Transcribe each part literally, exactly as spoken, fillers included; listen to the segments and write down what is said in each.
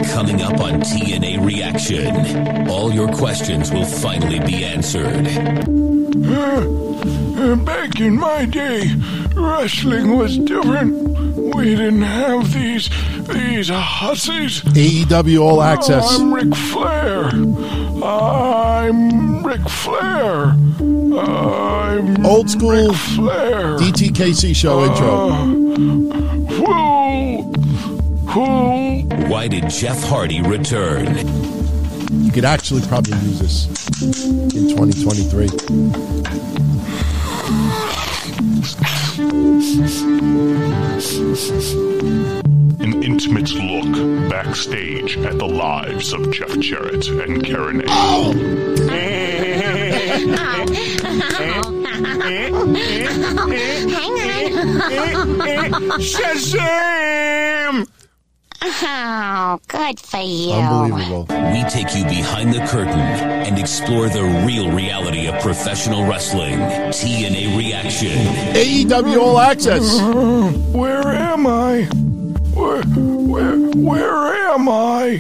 Coming up on T N A Reaction, all your questions will finally be answered. Uh, back in my day, wrestling was different. We didn't have these these hussies. A E W All Access. Oh, I'm Ric Flair. I'm Ric Flair. I'm Old school Ric Flair. D T K C show uh, intro. Who? Who? Why did Jeff Hardy return? You could actually probably use this in twenty twenty-three. An intimate look backstage at the lives of Jeff Jarrett and Karen A. Oh. Hang on. Shazam! Oh, good for you. Unbelievable. We take you behind the curtain and explore the real reality of professional wrestling. T N A Reaction. A E W All Access. Uh, where am I? Where, where, where am I?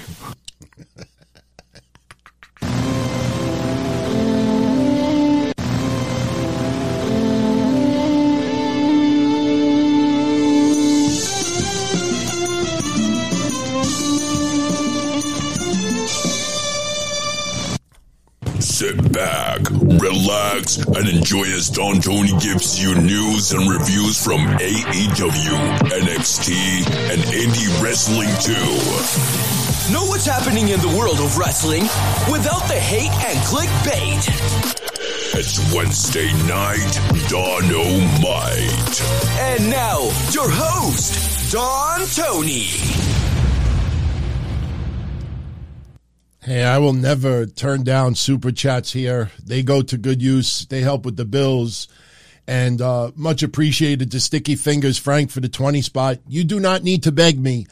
Sit back, relax, and enjoy as Don Tony gives you news and reviews from A E W, N X T, and indie wrestling too. Know what's happening in the world of wrestling without the hate and clickbait. It's Wednesday night, Don-O-Mite. And now, your host, Don Tony. Hey, I will never turn down super chats here. They go to good use. They help with the bills. And uh, much appreciated to Sticky Fingers Frank for the twenty spot. You do not need to beg me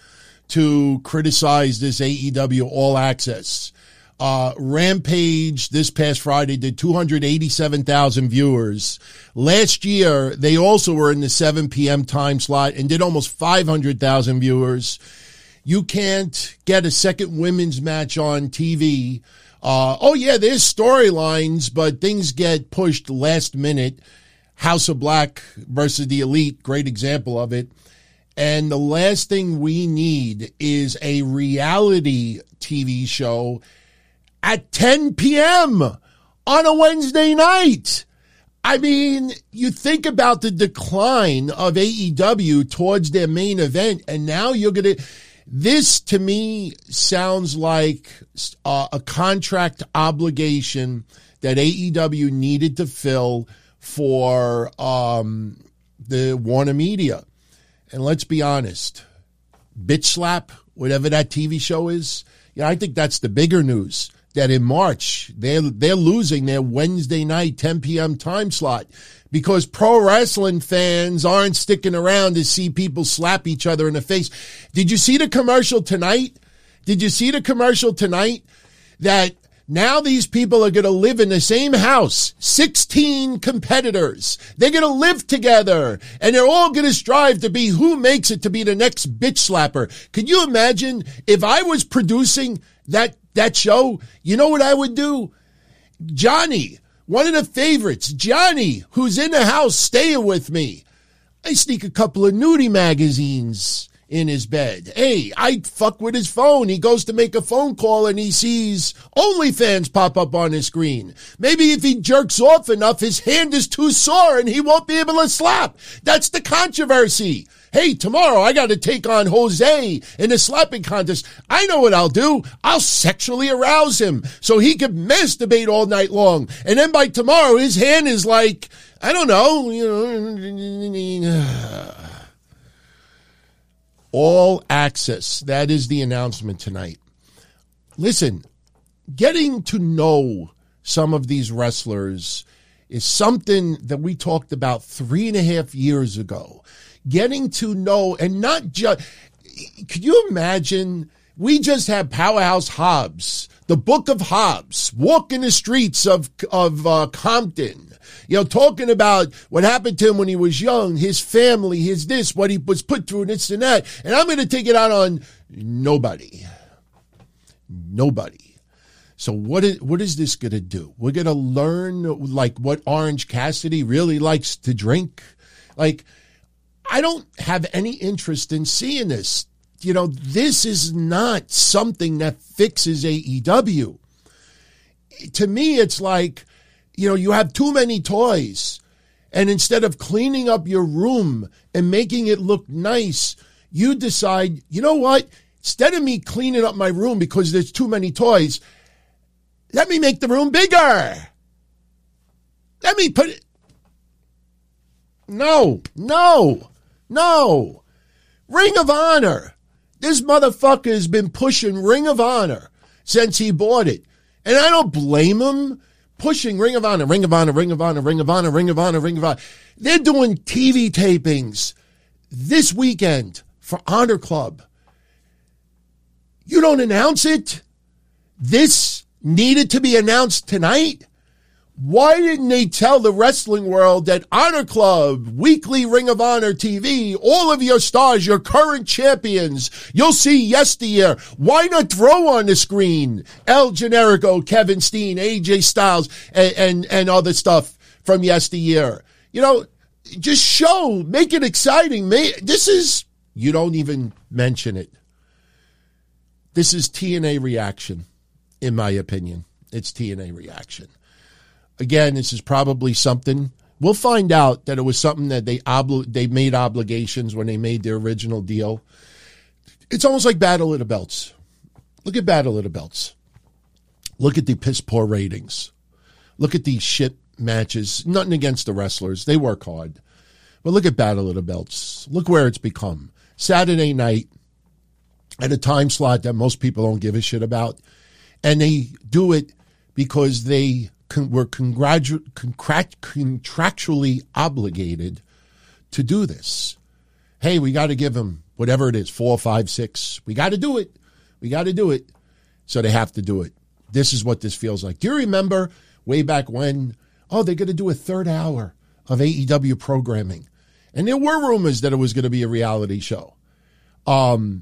to criticize this A E W All Access. Uh, Rampage this past Friday did two hundred eighty-seven thousand viewers. Last year, they also were in the seven p.m. time slot and did almost five hundred thousand viewers. You can't get a second women's match on T V. Uh, oh, yeah, there's storylines, but things get pushed last minute. House of Black versus the Elite, great example of it. And the last thing we need is a reality T V show at ten p.m. on a Wednesday night. I mean, you think about the decline of A E W towards their main event, and now you're going to... This, to me, sounds like uh, a contract obligation that A E W needed to fill for um, the Warner Media. And let's be honest, Bitch Slap, whatever that T V show is, yeah, I think that's the bigger news, that in March, they're, they're losing their Wednesday night ten p.m. time slot because pro wrestling fans aren't sticking around to see people slap each other in the face. Did you see the commercial tonight? Did you see the commercial tonight that now these people are going to live in the same house, sixteen competitors. They're going to live together, and they're all going to strive to be who makes it to be the next bitch slapper. Can you imagine if I was producing that that show? You know what I would do? Johnny, one of the favorites, Johnny, who's in the house staying with me. I sneak a couple of nudie magazines in his bed. Hey, I fuck with his phone. He goes to make a phone call and he sees OnlyFans pop up on his screen. Maybe if he jerks off enough, his hand is too sore and he won't be able to slap. That's the controversy. Hey, tomorrow I got to take on Jose in a slapping contest. I know what I'll do. I'll sexually arouse him so he can masturbate all night long. And then by tomorrow, his hand is like, I don't know, you know. All Access. That is the announcement tonight. Listen, getting to know some of these wrestlers is something that we talked about three and a half years ago. Getting to know, and not just, could you imagine, we just had Powerhouse Hobbs, the Book of Hobbs, walking the streets of, of uh, Compton, you know, talking about what happened to him when he was young, his family, his this, what he was put through, this and that. And I'm going to take it out on nobody. Nobody. So what is, what is this going to do? We're going to learn, like, what Orange Cassidy really likes to drink? Like, I don't have any interest in seeing this. You know, this is not something that fixes A E W. To me, it's like, you know, you have too many toys. And instead of cleaning up your room and making it look nice, you decide, you know what? Instead of me cleaning up my room because there's too many toys, let me make the room bigger. Let me put it. No, no, no. Ring of Honor. This motherfucker has been pushing Ring of Honor since he bought it. And I don't blame him. Pushing Ring of Honor, Ring of Honor, Ring of Honor, Ring of Honor, Ring of Honor, Ring of Honor. They're doing T V tapings this weekend for Honor Club. You don't announce it? This needed to be announced tonight? Why didn't they tell the wrestling world that Honor Club, weekly Ring of Honor T V, all of your stars, your current champions, you'll see yesteryear. Why not throw on the screen El Generico, Kevin Steen, A J Styles, and, and, and other stuff from yesteryear? You know, just show, make it exciting. This is, you don't even mention it. This is T N A reaction, in my opinion. It's T N A reaction. Again, this is probably something, we'll find out that it was something that they obli- they made obligations when they made their original deal. It's almost like Battle of the Belts. Look at Battle of the Belts. Look at the piss poor ratings. Look at these shit matches. Nothing against the wrestlers. They work hard. But look at Battle of the Belts. Look where it's become. Saturday night at a time slot that most people don't give a shit about. And they do it because they con- were congratu- concrat- contractually obligated to do this. Hey, we got to give them whatever it is, four, five, six. We got to do it. We got to do it. So they have to do it. This is what this feels like. Do you remember way back when, oh, they're going to do a third hour of A E W programming? And there were rumors that it was going to be a reality show. Um,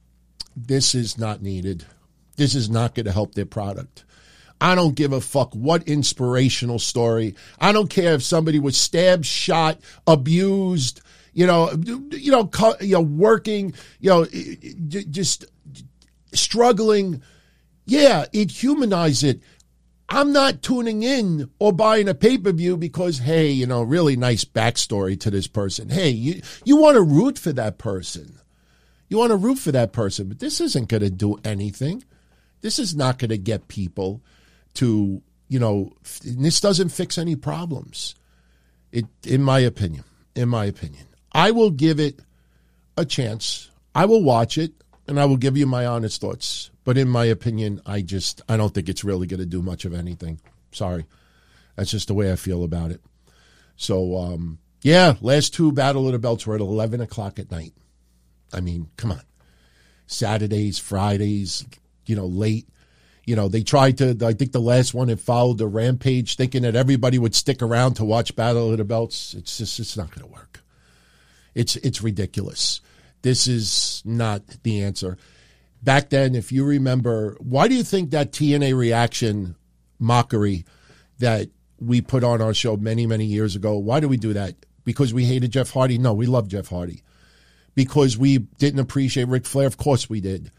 this is not needed. This is not going to help their product. I don't give a fuck what inspirational story. I don't care if somebody was stabbed, shot, abused, you know, you know, you know, working, you know, just struggling. Yeah, it humanizes it. I'm not tuning in or buying a pay-per-view because, hey, you know, really nice backstory to this person. Hey, you, you want to root for that person. You want to root for that person, but this isn't going to do anything. This is not going to get people to, you know, this doesn't fix any problems. It, in my opinion, in my opinion, I will give it a chance. I will watch it and I will give you my honest thoughts. But in my opinion, I just, I don't think it's really going to do much of anything. Sorry. That's just the way I feel about it. So, um, yeah, last two Battle of the Belts were at eleven o'clock at night. I mean, come on. Saturdays, Fridays, you know, late. You know, they tried to, I think the last one had followed the Rampage, thinking that everybody would stick around to watch Battle of the Belts. It's just, it's not going to work. It's, it's ridiculous. This is not the answer. Back then, if you remember, why do you think that T N A reaction mockery that we put on our show many, many years ago, why do we do that? Because we hated Jeff Hardy? No, we loved Jeff Hardy. Because we didn't appreciate Ric Flair? Of course we did.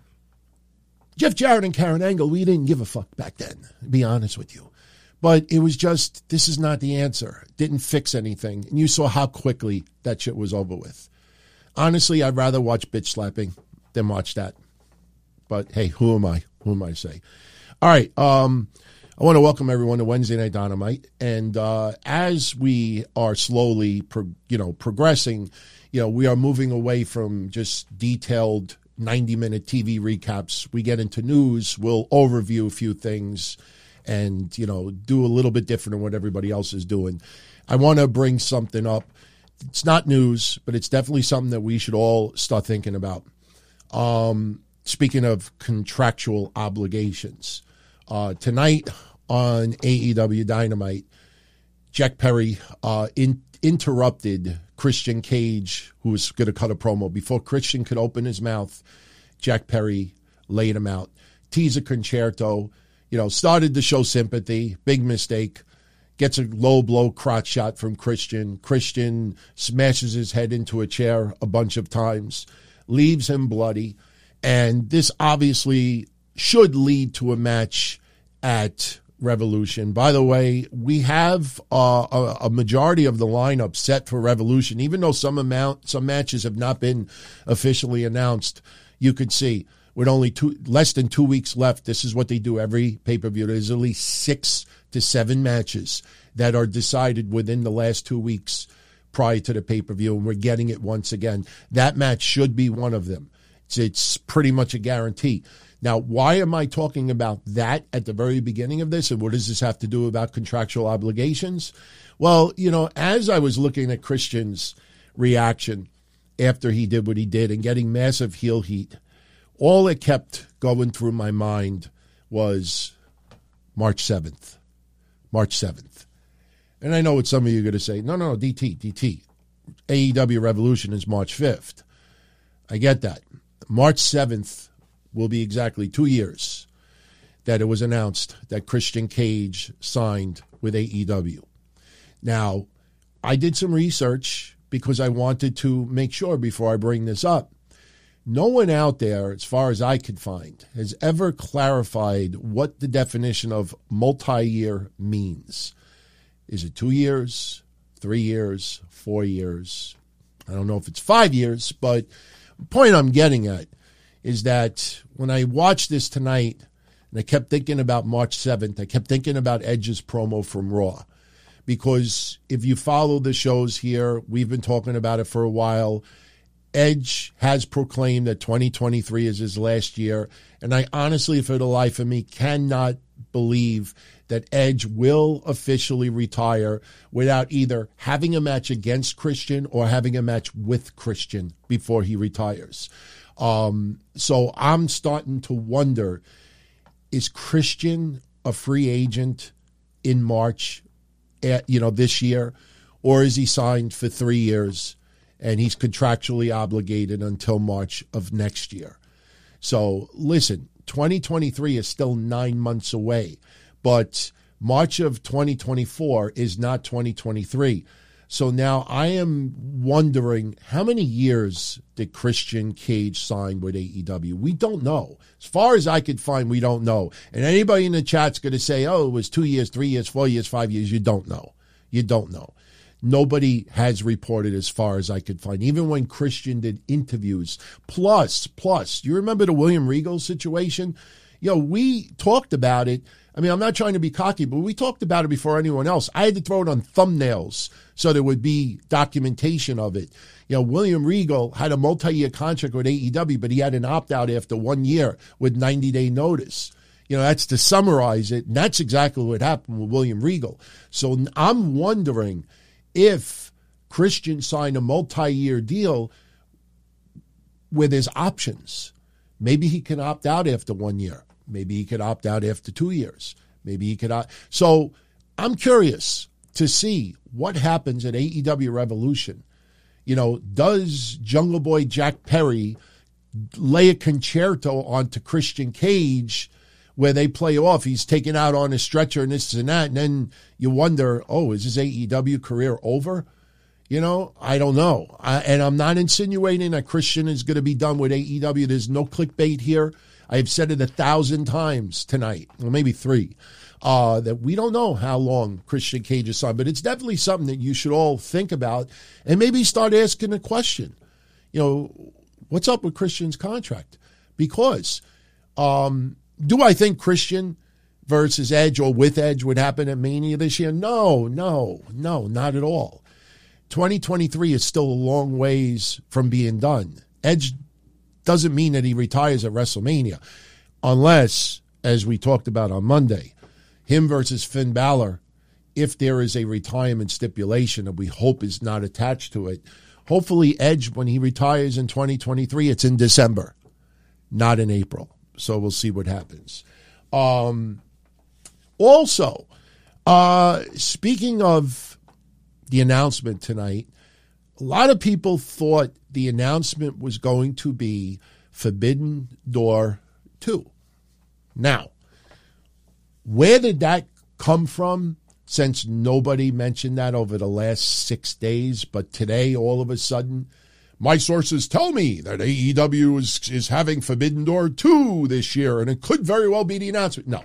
Jeff Jarrett and Karen Angle, we didn't give a fuck back then, to be honest with you. But it was just, this is not the answer. It didn't fix anything. And you saw how quickly that shit was over with. Honestly, I'd rather watch bitch slapping than watch that. But hey, who am I? Who am I to say? All right. Um, I want to welcome everyone to Wednesday Night Dynamite. And uh, as we are slowly, pro- you know, progressing, you know, we are moving away from just detailed ninety-minute T V recaps. We get into news. We'll overview a few things and, you know, do a little bit different than what everybody else is doing. I want to bring something up. It's not news, but it's definitely something that we should all start thinking about. Um, speaking of contractual obligations, uh, tonight on A E W Dynamite, Jack Perry uh, in, interrupted Christian Cage, who was going to cut a promo. Before Christian could open his mouth, Jack Perry laid him out. teaser concerto, you know, started to show sympathy, big mistake, gets a low blow crotch shot from Christian. Christian smashes his head into a chair a bunch of times, leaves him bloody, and this obviously should lead to a match at Revolution. By the way, we have uh, a, a majority of the lineup set for Revolution, even though some amount, some matches have not been officially announced. You could see with only two, less than two weeks left, this is what they do every pay-per-view. There's at least six to seven matches that are decided within the last two weeks prior to the pay-per-view, and we're getting it once again. That match should be one of them. It's, it's pretty much a guarantee. Now, why am I talking about that at the very beginning of this, and what does this have to do about contractual obligations? Well, you know, as I was looking at Christian's reaction after he did what he did and getting massive heel heat, all that kept going through my mind was March seventh. March seventh. And I know what some of you are going to say, no, no, D T, D T. A E W Revolution is March fifth. I get that. March seventh will be exactly two years that it was announced that Christian Cage signed with A E W. Now, I did some research because I wanted to make sure before I bring this up. No one out there, as far as I could find, has ever clarified what the definition of multi-year means. Is it two years, three years, four years? I don't know if it's five years, but the point I'm getting at is that when I watched this tonight, and I kept thinking about March seventh, I kept thinking about Edge's promo from Raw. Because if you follow the shows here, we've been talking about it for a while. Edge has proclaimed that twenty twenty-three is his last year. And I honestly, for the life of me, cannot believe that Edge will officially retire without either having a match against Christian or having a match with Christian before he retires. Um, so I'm starting to wonder, is Christian a free agent in March, at, you know, this year, or is he signed for three years and he's contractually obligated until March of next year? So listen, twenty twenty-three is still nine months away, but March of twenty twenty-four is not twenty twenty-three. So now I am wondering, how many years did Christian Cage sign with A E W? We don't know. As far as I could find, we don't know. And anybody in the chat's going to say, oh, it was two years, three years, four years, five years. You don't know. You don't know. Nobody has reported as far as I could find, even when Christian did interviews. Plus, plus, you remember the William Regal situation? You know, we talked about it. I mean, I'm not trying to be cocky, but we talked about it before anyone else. I had to throw it on thumbnails so there would be documentation of it. You know, William Regal had a multi-year contract with A E W, but he had an opt-out after one year with ninety-day notice. You know, that's to summarize it, and that's exactly what happened with William Regal. So I'm wondering if Christian signed a multi-year deal with his options. Maybe he can opt out after one year. Maybe he could opt out after two years. Maybe he could opt. So I'm curious to see what happens at A E W Revolution. You know, does Jungle Boy Jack Perry lay a concerto onto Christian Cage where they play off? He's taken out on a stretcher and this and that. And then you wonder, oh, is his A E W career over? You know, I don't know. I, and I'm not insinuating that Christian is going to be done with A E W. There's no clickbait here. I've said it a thousand times tonight, or maybe three, uh, that we don't know how long Christian Cage is signed, but it's definitely something that you should all think about and maybe start asking a question. You know, what's up with Christian's contract? Because um, do I think Christian versus Edge or with Edge would happen at Mania this year? No, no, no, not at all. twenty twenty-three is still a long ways from being done. Edge doesn't mean that he retires at WrestleMania unless, as we talked about on Monday, him versus Finn Balor, if there is a retirement stipulation that we hope is not attached to it, hopefully Edge, when he retires in twenty twenty-three, it's in December, not in April. So we'll see what happens. Um, also, uh, speaking of the announcement tonight, a lot of people thought the announcement was going to be Forbidden Door two. Now, where did that come from? Since nobody mentioned that over the last six days, but today, all of a sudden, my sources tell me that A E W is, is having Forbidden Door two this year, and it could very well be the announcement. No.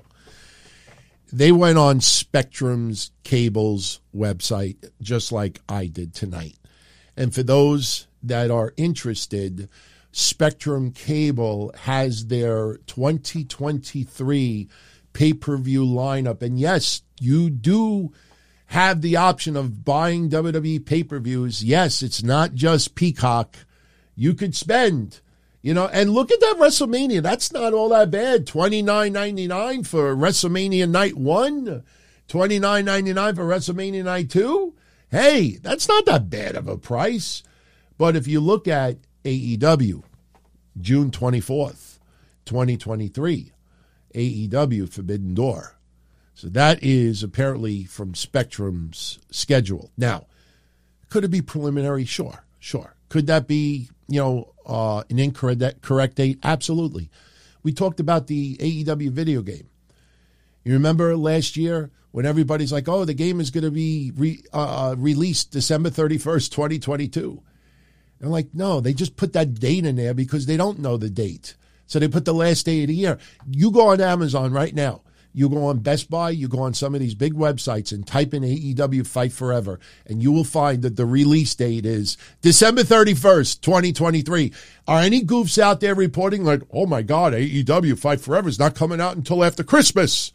They went on Spectrum's Cable's website, just like I did tonight. And for those that are interested, Spectrum Cable has their twenty twenty-three pay-per-view lineup. And yes, you do have the option of buying W W E pay-per-views. Yes, it's not just Peacock. You could spend, you know, and look at that WrestleMania. That's not all that bad. twenty-nine ninety-nine for WrestleMania Night one, twenty-nine ninety-nine for WrestleMania Night two. Hey, that's not that bad of a price. But if you look at A E W, June twenty-fourth, twenty twenty-three, A E W Forbidden Door. So that is apparently from Spectrum's schedule. Now, could it be preliminary? Sure, sure. Could that be, you know, uh, an incorrect correct date? Absolutely. We talked about the A E W video game. You remember last year when everybody's like, oh, the game is going to be re, uh, released December thirty-first, twenty twenty-two. And I'm like, no, they just put that date in there because they don't know the date. So they put the last day of the year. You go on Amazon right now. You go on Best Buy, you go on some of these big websites and type in A E W Fight Forever, and you will find that the release date is December thirty-first, twenty twenty-three. Are any goofs out there reporting like, oh my God, A E W Fight Forever is not coming out until after Christmas?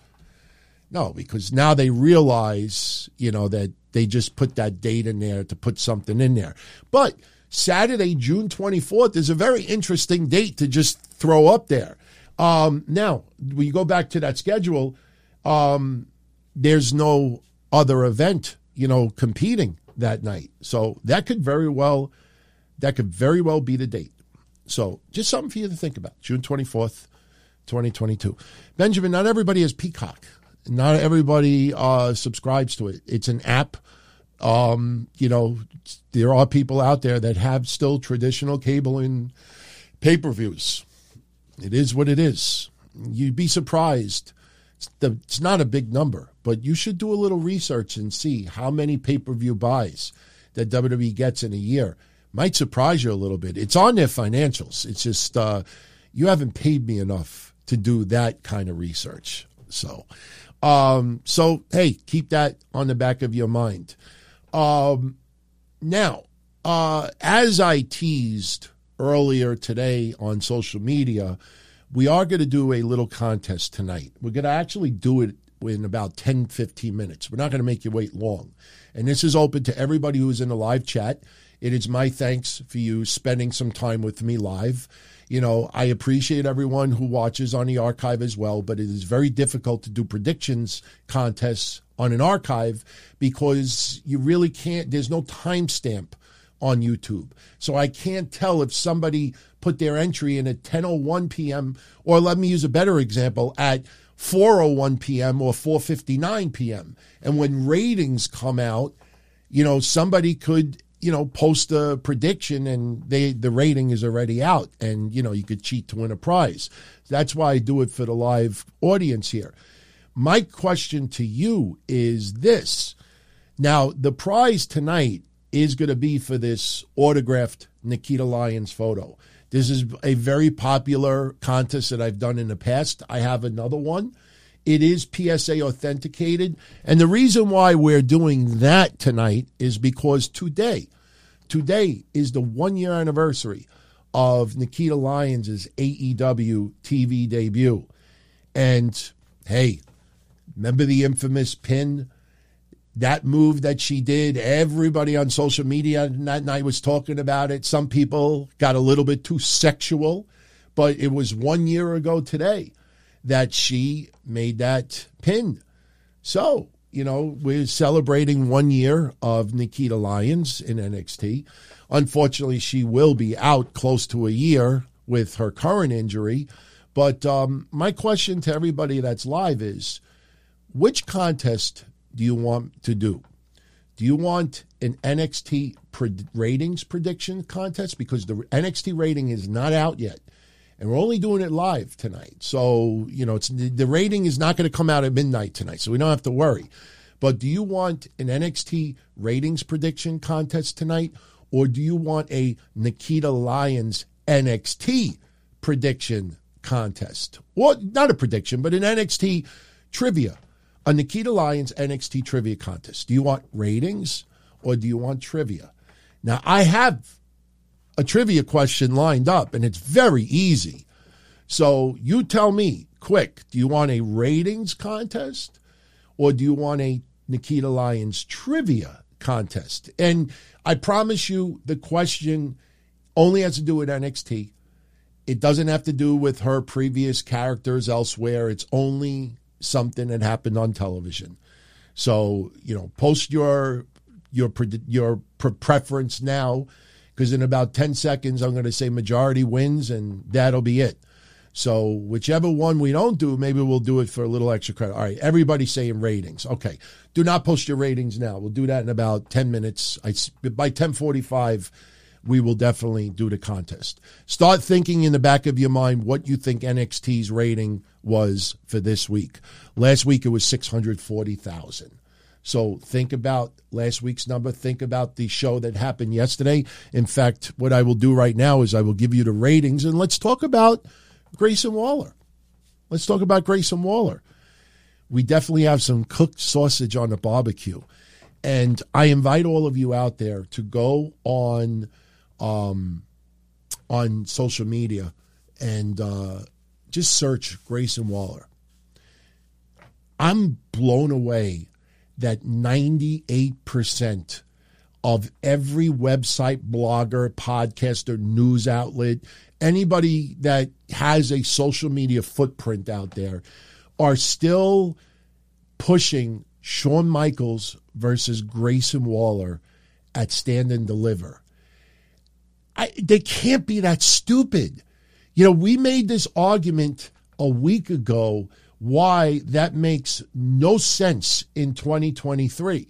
No, because now they realize, you know, that they just put that date in there to put something in there. But Saturday, June twenty-fourth is a very interesting date to just throw up there. Um, now, when you go back to that schedule, um, there's no other event, you know, competing that night. So that could very well, that could very well be the date. So just something for you to think about. June twenty-fourth, twenty twenty-two. Benjamin, not everybody has Peacock. Not everybody uh, subscribes to it. It's an app. Um, you know, there are people out there that have still traditional cable and pay-per-views. It is what it is. You'd be surprised. It's, the, it's not a big number, but you should do a little research and see how many pay-per-view buys that W W E gets in a year. Might surprise you a little bit. It's on their financials. It's just uh, you haven't paid me enough to do that kind of research. So, um, so hey, keep that on the back of your mind. Um, now, uh, as I teased earlier today on social media, we are going to do a little contest tonight. We're going to actually do it in about ten, fifteen minutes. We're not going to make you wait long. And this is open to everybody who is in the live chat. It is my thanks for you spending some time with me live. You know, I appreciate everyone who watches on the archive as well, but it is very difficult to do predictions contests on an archive because you really can't, there's no timestamp on YouTube. So I can't tell if somebody put their entry in at ten oh one p.m. or let me use a better example, at four oh one p.m. or four fifty-nine p.m. And when ratings come out, you know, somebody could, you know, post a prediction and they the rating is already out and, you know, you could cheat to win a prize. That's why I do it for the live audience here. My question to you is this. Now, the prize tonight is going to be for this autographed Nikita Lyons photo. This is a very popular contest that I've done in the past. I have another one. It is P S A authenticated. And the reason why we're doing that tonight is because today, today is the one-year anniversary of Nikita Lyons' A E W T V debut. And, hey, remember the infamous pin? That move that she did, everybody on social media that night was talking about it. Some people got a little bit too sexual, but it was one year ago today that she made that pin. So, you know, we're celebrating one year of Nikita Lyons in N X T. Unfortunately, she will be out close to a year with her current injury. But um, my question to everybody that's live is, which contest do you want to do? Do you want an N X T pred- ratings prediction contest? Because the N X T rating is not out yet. And we're only doing it live tonight. So, you know, it's the rating is not going to come out at midnight tonight, so we don't have to worry. But do you want an N X T ratings prediction contest tonight, or do you want a Nikita Lyons N X T prediction contest? Well, not a prediction, but an N X T trivia. A Nikita Lyons N X T trivia contest. Do you want ratings or do you want trivia? Now, I have a trivia question lined up, and it's very easy. So you tell me, quick, do you want a ratings contest or do you want a Nikita Lyons trivia contest? And I promise you the question only has to do with N X T. It doesn't have to do with her previous characters elsewhere. It's only something that happened on television. So, you know, post your your your preference now, because in about ten seconds I'm going to say majority wins, and that'll be it. So whichever one we don't do, maybe we'll do it for a little extra credit. All right, everybody's saying ratings. Okay, do not post your ratings now. We'll do that in about ten minutes. I, by ten forty-five, we will definitely do the contest. Start thinking in the back of your mind what you think N X T's rating was for this week. Last week it was six hundred forty thousand. So think about last week's number. Think about the show that happened yesterday. In fact, what I will do right now is I will give you the ratings, and let's talk about Grayson Waller. Let's talk about Grayson Waller. We definitely have some cooked sausage on the barbecue. And I invite all of you out there to go on um, on social media and uh, just search Grayson Waller. I'm blown away that ninety-eight percent of every website, blogger, podcaster, news outlet, anybody that has a social media footprint out there are still pushing Shawn Michaels versus Grayson Waller at Stand and Deliver. I, they can't be that stupid. You know, we made this argument a week ago why that makes no sense in twenty twenty-three.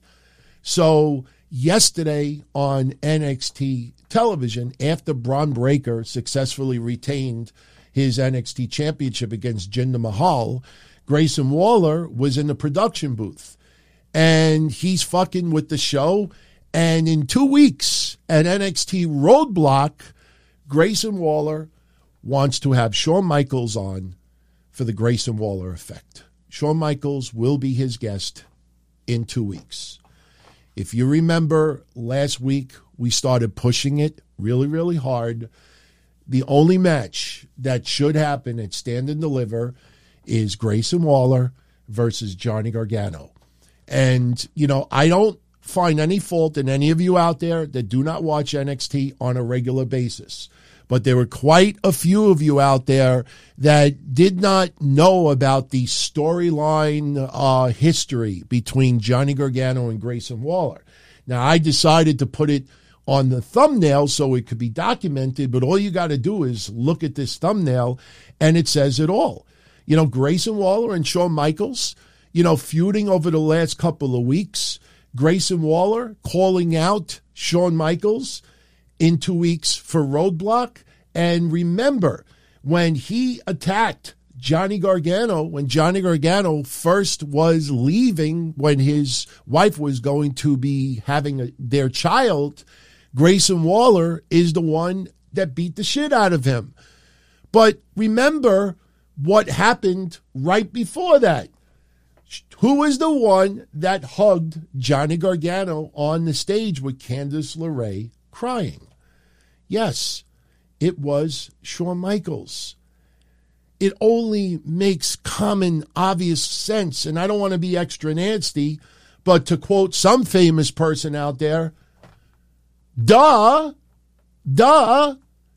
So yesterday on N X T television, after Bron Breakker successfully retained his N X T championship against Jinder Mahal, Grayson Waller was in the production booth. And he's fucking with the show. And in two weeks at N X T Roadblock, Grayson Waller wants to have Shawn Michaels on for the Grayson Waller effect. Shawn Michaels will be his guest in two weeks. If you remember last week, we started pushing it really, really hard. The only match that should happen at Stand and Deliver is Grayson Waller versus Johnny Gargano. And, you know, I don't find any fault in any of you out there that do not watch N X T on a regular basis. But there were quite a few of you out there that did not know about the storyline uh, history between Johnny Gargano and Grayson Waller. Now, I decided to put it on the thumbnail so it could be documented, but all you got to do is look at this thumbnail, and it says it all. You know, Grayson Waller and Shawn Michaels, you know, feuding over the last couple of weeks. Grayson Waller calling out Shawn Michaels in two weeks for Roadblock. And remember, when he attacked Johnny Gargano, when Johnny Gargano first was leaving, when his wife was going to be having a, their child, Grayson Waller is the one that beat the shit out of him. But remember what happened right before that. Who was the one that hugged Johnny Gargano on the stage with Candice LeRae crying? Yes, it was Shawn Michaels. It only makes common, obvious sense, and I don't want to be extra nasty, but to quote some famous person out there, duh, duh.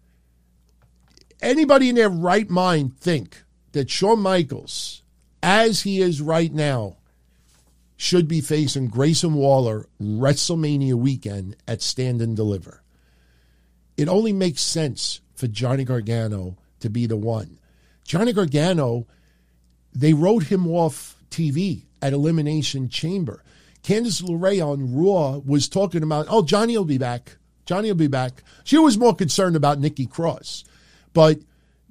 Anybody in their right mind think that Shawn Michaels, as he is right now, should be facing Grayson Waller WrestleMania weekend at Stand and Deliver? It only makes sense for Johnny Gargano to be the one. Johnny Gargano, they wrote him off T V at Elimination Chamber. Candice LeRae on Raw was talking about, oh, Johnny will be back. Johnny will be back. She was more concerned about Nikki Cross. But,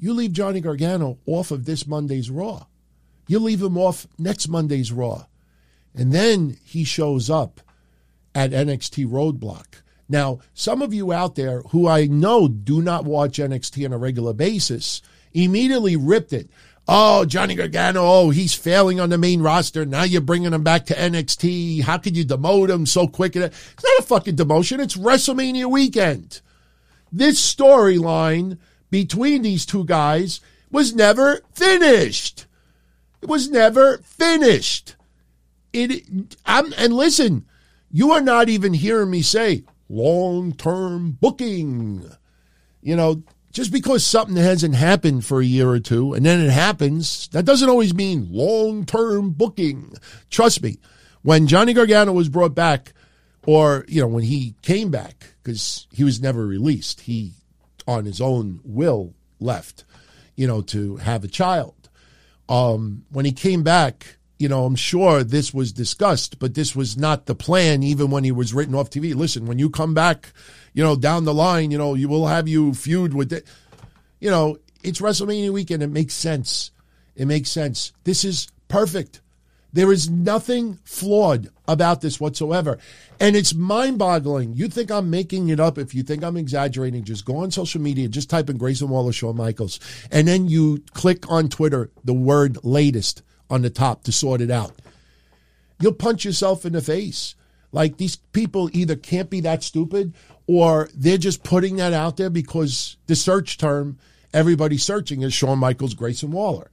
you leave Johnny Gargano off of this Monday's Raw. You leave him off next Monday's Raw. And then he shows up at N X T Roadblock. Now, some of you out there who I know do not watch N X T on a regular basis immediately ripped it. Oh, Johnny Gargano, oh, he's failing on the main roster. Now you're bringing him back to N X T. How could you demote him so quick? It's not a fucking demotion. It's WrestleMania weekend. This storyline between these two guys was never finished. It was never finished. It, I'm, and listen, you are not even hearing me say long-term booking. You know, just because something hasn't happened for a year or two and then it happens, that doesn't always mean long-term booking. Trust me, when Johnny Gargano was brought back, or, you know, when he came back, because he was never released, he, on his own will, left, you know, to have a child. Um, when he came back, you know, I'm sure this was discussed, but this was not the plan even when he was written off T V. Listen, when you come back, you know, down the line, you know, you will have you feud with it. You know, it's WrestleMania weekend. It makes sense. It makes sense. This is perfect. There is nothing flawed about this whatsoever. And it's mind-boggling. You think I'm making it up. If you think I'm exaggerating, just go on social media, just type in Grayson Waller, Shawn Michaels, and then you click on Twitter the word latest on the top to sort it out. You'll punch yourself in the face. Like, these people either can't be that stupid or they're just putting that out there because the search term everybody's searching is Shawn Michaels, Grayson Waller.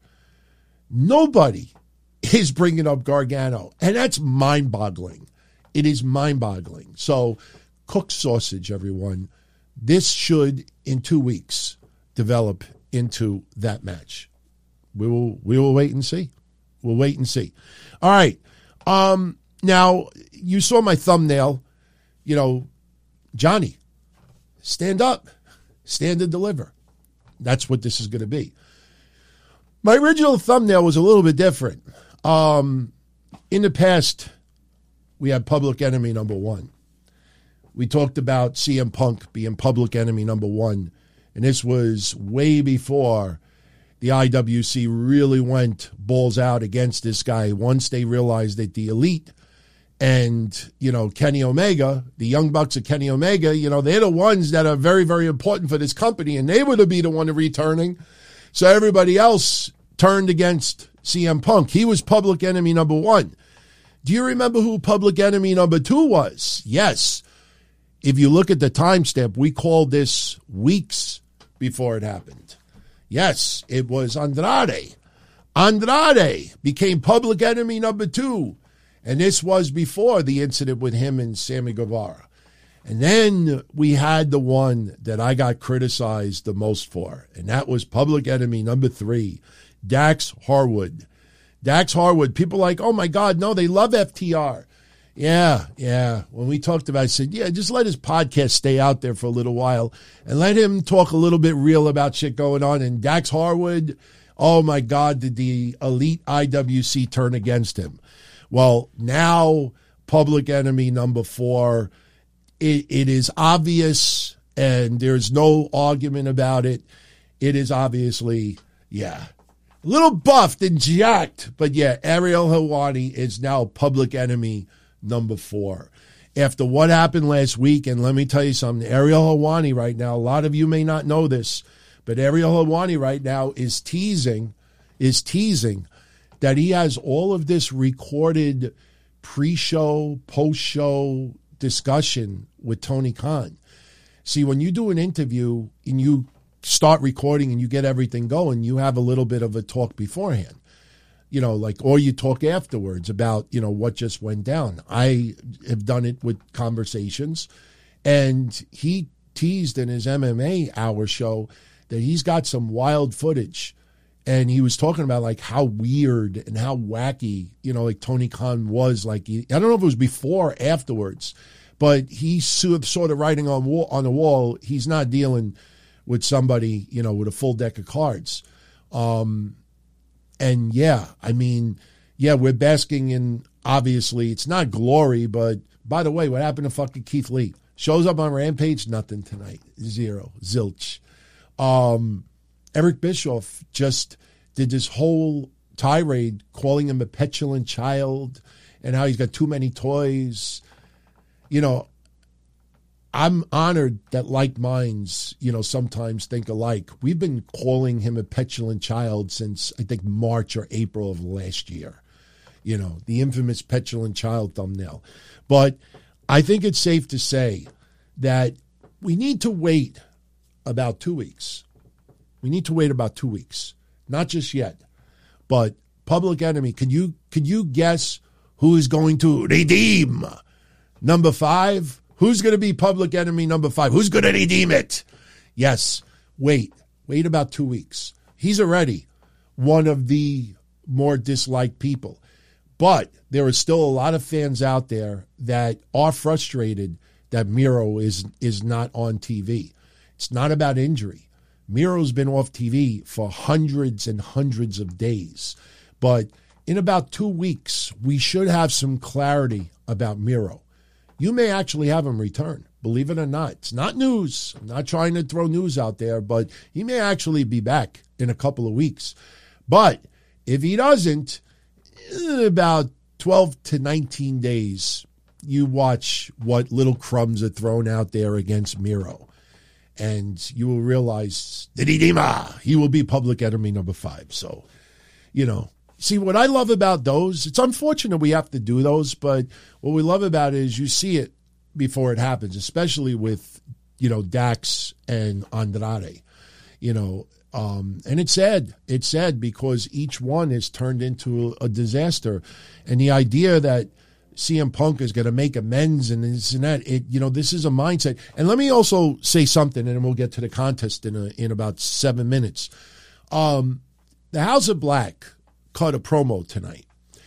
Nobody is bringing up Gargano, and that's mind-boggling. It is mind-boggling. So, cook sausage, everyone. This should, in two weeks, develop into that match. We will we will wait and see. We'll wait and see. All right. Um, now, you saw my thumbnail. You know, Johnny, stand up. Stand and deliver. That's what this is going to be. My original thumbnail was a little bit different. Um, in the past, we had Public Enemy number one. We talked about C M Punk being Public Enemy number one. And this was way before the I W C really went balls out against this guy once they realized that the Elite and, you know, Kenny Omega, the Young Bucks of Kenny Omega, you know, they're the ones that are very, very important for this company, and they were to be the one returning. So everybody else turned against C M Punk. He was Public Enemy number one. Do you remember who Public Enemy number two was? Yes. If you look at the timestamp, we called this weeks before it happened. Yes, it was Andrade. Andrade became Public Enemy number two. And this was before the incident with him and Sammy Guevara. And then we had the one that I got criticized the most for, and that was Public Enemy number three, Dax Harwood. Dax Harwood, people are like, oh my God, no, they love F T R. Yeah, yeah. When we talked about it, I said, yeah, just let his podcast stay out there for a little while and let him talk a little bit real about shit going on. And Dax Harwood, oh my God, did the Elite I W C turn against him? Well, now Public Enemy number four, it, it is obvious, and there's no argument about it. It is obviously, yeah, a little buffed and jacked, but yeah, Ariel Helwani is now Public Enemy number four. After what happened last week, and let me tell you something, Ariel Helwani right now, a lot of you may not know this, but Ariel Helwani right now is teasing, is teasing that he has all of this recorded pre-show, post-show discussion with Tony Khan. See, when you do an interview and you start recording and you get everything going, you have a little bit of a talk beforehand, you know, like, or you talk afterwards about, you know, what just went down. I have done it with conversations, and he teased in his M M A Hour show that he's got some wild footage. And he was talking about, like, how weird and how wacky, you know, like Tony Khan was. Like, he, I don't know if it was before or afterwards, but he's sort of writing on wall, on the wall. He's not dealing with somebody, you know, with a full deck of cards. Um, and, yeah, I mean, yeah, we're basking in, obviously, it's not glory, but, by the way, what happened to fucking Keith Lee? Shows up on Rampage, nothing tonight. Zero. Zilch. Um... Eric Bischoff just did this whole tirade calling him a petulant child and how he's got too many toys. You know, I'm honored that like minds, you know, sometimes think alike. We've been calling him a petulant child since, I think, March or April of last year. You know, the infamous petulant child thumbnail. But I think it's safe to say that we need to wait about two weeks. We need to wait about two weeks. Not just yet. But Public Enemy, can you, can you guess who is going to redeem number five? Who's going to be Public Enemy number five? Who's going to redeem it? Yes, wait. Wait about two weeks. He's already one of the more disliked people. But there are still a lot of fans out there that are frustrated that Miro is, is not on T V. It's not about injury. Miro's been off T V for hundreds and hundreds of days. But in about two weeks, we should have some clarity about Miro. You may actually have him return, believe it or not. It's not news. I'm not trying to throw news out there, but he may actually be back in a couple of weeks. But if he doesn't, in about twelve to nineteen days, you watch what little crumbs are thrown out there against Miro. And you will realize that he will be Public Enemy number five. So, you know, see, what I love about those, it's unfortunate we have to do those, but what we love about it is you see it before it happens, especially with, you know, Dax and Andrade, you know, um, and it's sad. It's sad because each one is turned into a disaster. And the idea that C M Punk is going to make amends and this and that, it, you know, this is a mindset. And let me also say something, and then we'll get to the contest in a, in about seven minutes. Um, the House of Black cut a promo tonight.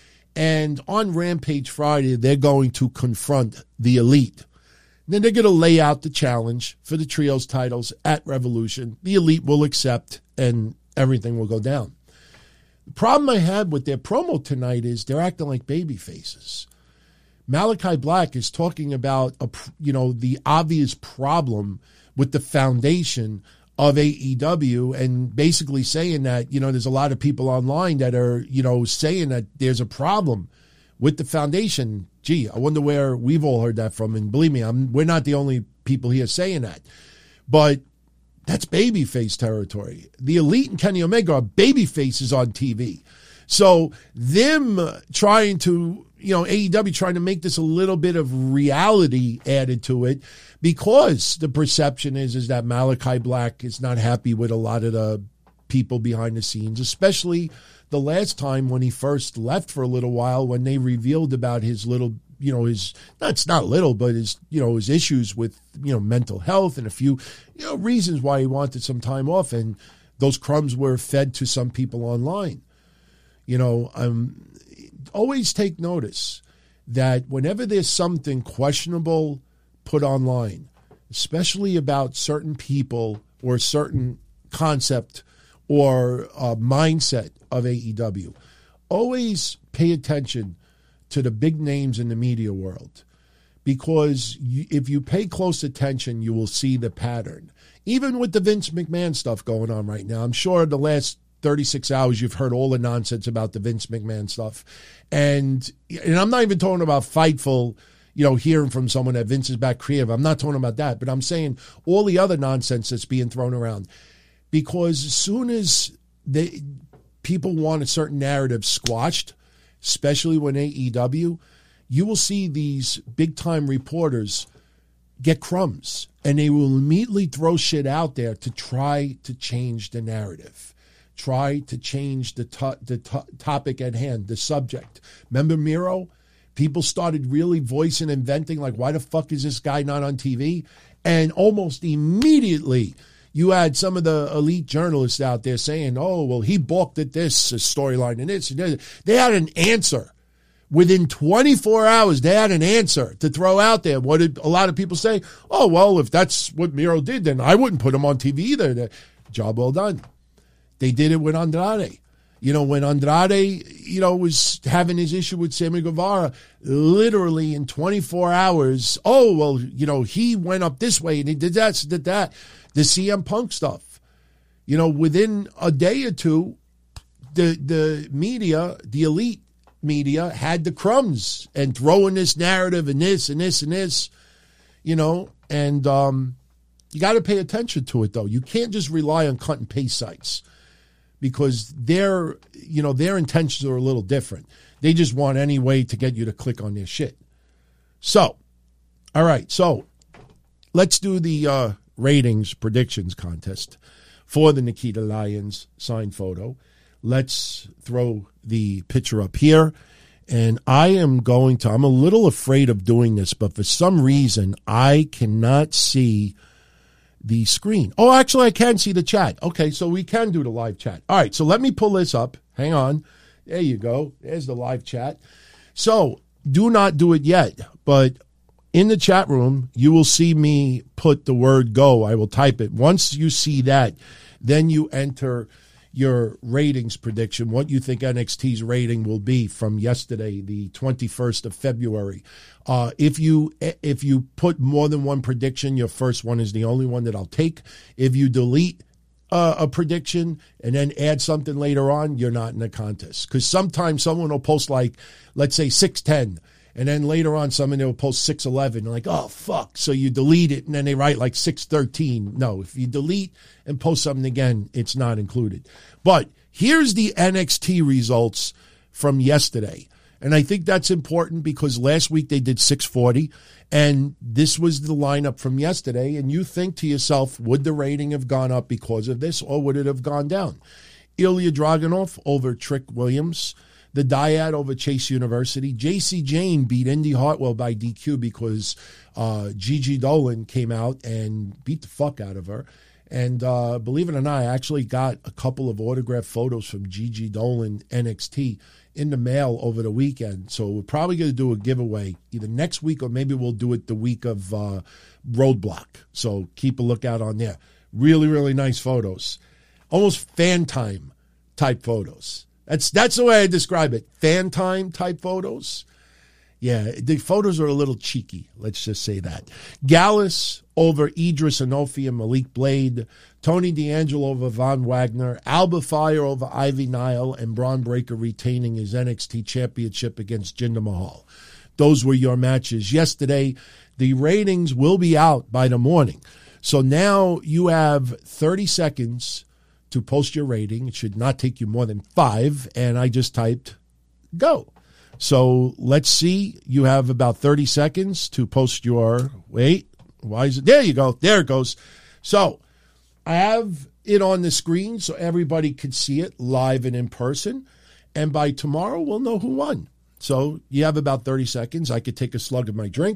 And on Rampage Friday, they're going to confront the Elite. Then they're going to lay out the challenge for the trios titles at Revolution. The Elite will accept, and everything will go down. The problem I had with their promo tonight is they're acting like baby faces. Malachi Black is talking about, a, you know, the obvious problem with the foundation of A E W and basically saying that, you know, there's a lot of people online that are, you know, saying that there's a problem with the foundation. Gee, I wonder where we've all heard that from. And believe me, I'm, we're not the only people here saying that. But that's babyface territory. The Elite and Kenny Omega are baby faces on T V. So them trying to, you know, A E W trying to make this a little bit of reality added to it because the perception is, is that Malachi Black is not happy with a lot of the people behind the scenes, especially the last time when he first left for a little while when they revealed about his little, you know, his, that's not little, but his, you know, his issues with, you know, mental health and a few, you know, reasons why he wanted some time off. And those crumbs were fed to some people online. You know, um, always take notice that whenever there's something questionable put online, especially about certain people or certain concept or uh, mindset of A E W, always pay attention to the big names in the media world. Because you, if you pay close attention, you will see the pattern. Even with the Vince McMahon stuff going on right now, I'm sure the last thirty-six hours, you've heard all the nonsense about the Vince McMahon stuff. And and I'm not even talking about Fightful, you know, hearing from someone that Vince is back creative. I'm not talking about that. But I'm saying all the other nonsense that's being thrown around. Because as soon as they, people want a certain narrative squashed, especially when A E W, you will see these big-time reporters get crumbs. And they will immediately throw shit out there to try to change the narrative. Try to change the to- the to- topic at hand, the subject. Remember Miro? People started really voicing and venting like, why the fuck is this guy not on T V? And almost immediately you had some of the elite journalists out there saying, oh, well, he balked at this storyline and this. They had an answer. Within twenty-four hours, they had an answer to throw out there. What did a lot of people say? Oh, well, if that's what Miro did, then I wouldn't put him on T V either. Job well done. They did it with Andrade. You know, when Andrade, you know, was having his issue with Sammy Guevara, literally in twenty-four hours, oh, well, you know, he went up this way and he did that, did that. The C M Punk stuff. you know, within a day or two, the the media, the elite media, had the crumbs and throwing this narrative and this and this and this, you know, and um, you got to pay attention to it, though. You can't just rely on cut and paste sites because their, you know, their intentions are a little different. They just want any way to get you to click on their shit. So, all right, so let's do the uh, ratings predictions contest for the Nikita Lyons signed photo. Let's throw the picture up here. And I am going to, I'm a little afraid of doing this, but for some reason, I cannot see the screen. Oh, actually, I can see the chat. Okay, so we can do the live chat. All right, so let me pull this up. Hang on. There you go. There's the live chat. So do not do it yet, but in the chat room, you will see me put the word go. I will type it. Once you see that, then you enter your ratings prediction, what you think N X T's rating will be from yesterday, the twenty-first of February. Uh, if you if you put more than one prediction, your first one is the only one that I'll take. If you delete uh, a prediction and then add something later on, you're not in the contest. Because sometimes someone will post like, let's say six ten, and then later on someone will post six eleven. Like, oh, fuck. So you delete it, and then they write like six thirteen. No, if you delete and post something again, it's not included. But here's the N X T results from yesterday. And I think that's important because last week they did six forty, and this was the lineup from yesterday. And you think to yourself, would the rating have gone up because of this, or would it have gone down? Ilya Dragunov over Trick Williams. The Dyad over Chase University. J C Jane beat Indy Hartwell by D Q because uh, Gigi Dolan came out and beat the fuck out of her. And uh, believe it or not, I actually got a couple of autographed photos from Gigi Dolan N X T in the mail over the weekend. So we're probably going to do a giveaway either next week or maybe we'll do it the week of uh, Roadblock. So keep a lookout on there. Really, really nice photos. Almost fan time type photos. That's that's the way I describe it. Fan time type photos. Yeah, the photos are a little cheeky. Let's just say that. Gallus over Idris Anofi and Malik Blade. Tony D'Angelo over Von Wagner. Alba Fire over Ivy Nile. And Braun Breaker retaining his N X T championship against Jinder Mahal. Those were your matches yesterday. The ratings will be out by the morning. So now you have thirty seconds to post your rating. It should not take you more than five. And I just typed go. So let's see. You have about thirty seconds to post your, wait, why is it? There you go. There it goes. So I have it on the screen so everybody could see it live and in person. And by tomorrow, we'll know who won. So you have about thirty seconds. I could take a slug of my drink.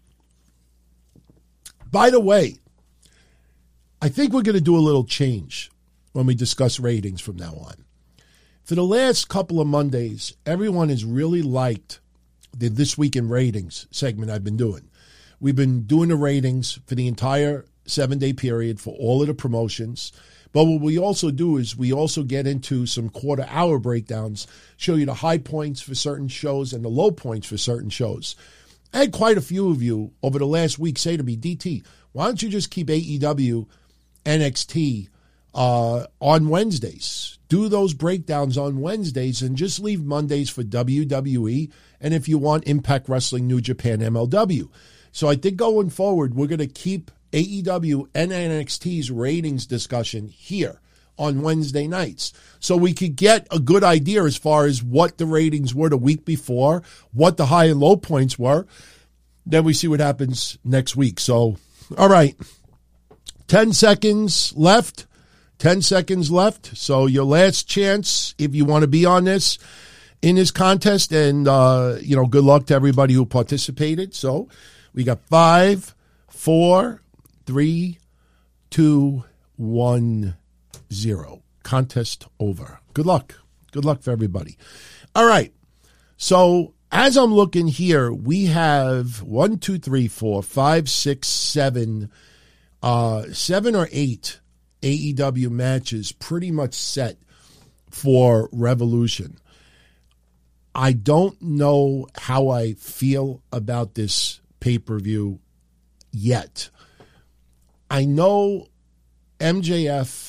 By the way, I think we're going to do a little change when we discuss ratings from now on. For the last couple of Mondays, everyone has really liked the This Week in Ratings segment I've been doing. We've been doing the ratings for the entire seven-day period for all of the promotions. But what we also do is we also get into some quarter-hour breakdowns, show you the high points for certain shows and the low points for certain shows. I had quite a few of you over the last week say to me, D T, why don't you just keep A E W, N X T, Uh, on Wednesdays. Do those breakdowns on Wednesdays and just leave Mondays for W W E and if you want Impact Wrestling, New Japan, M L W. So I think going forward, we're going to keep A E W and N X T's ratings discussion here on Wednesday nights. So we could get a good idea as far as what the ratings were the week before, what the high and low points were. Then we see what happens next week. So, all right, ten seconds left. ten seconds left. So your last chance, if you want to be on this, in this contest. And, uh, you know, good luck to everybody who participated. So we got five, four, three, two, one, zero. Contest over. Good luck. Good luck for everybody. All right. So as I'm looking here, we have one, two, three, four, five, six, seven, uh, seven or eight A E W matches pretty much set for Revolution. I don't know how I feel about this pay-per-view yet. I know M J F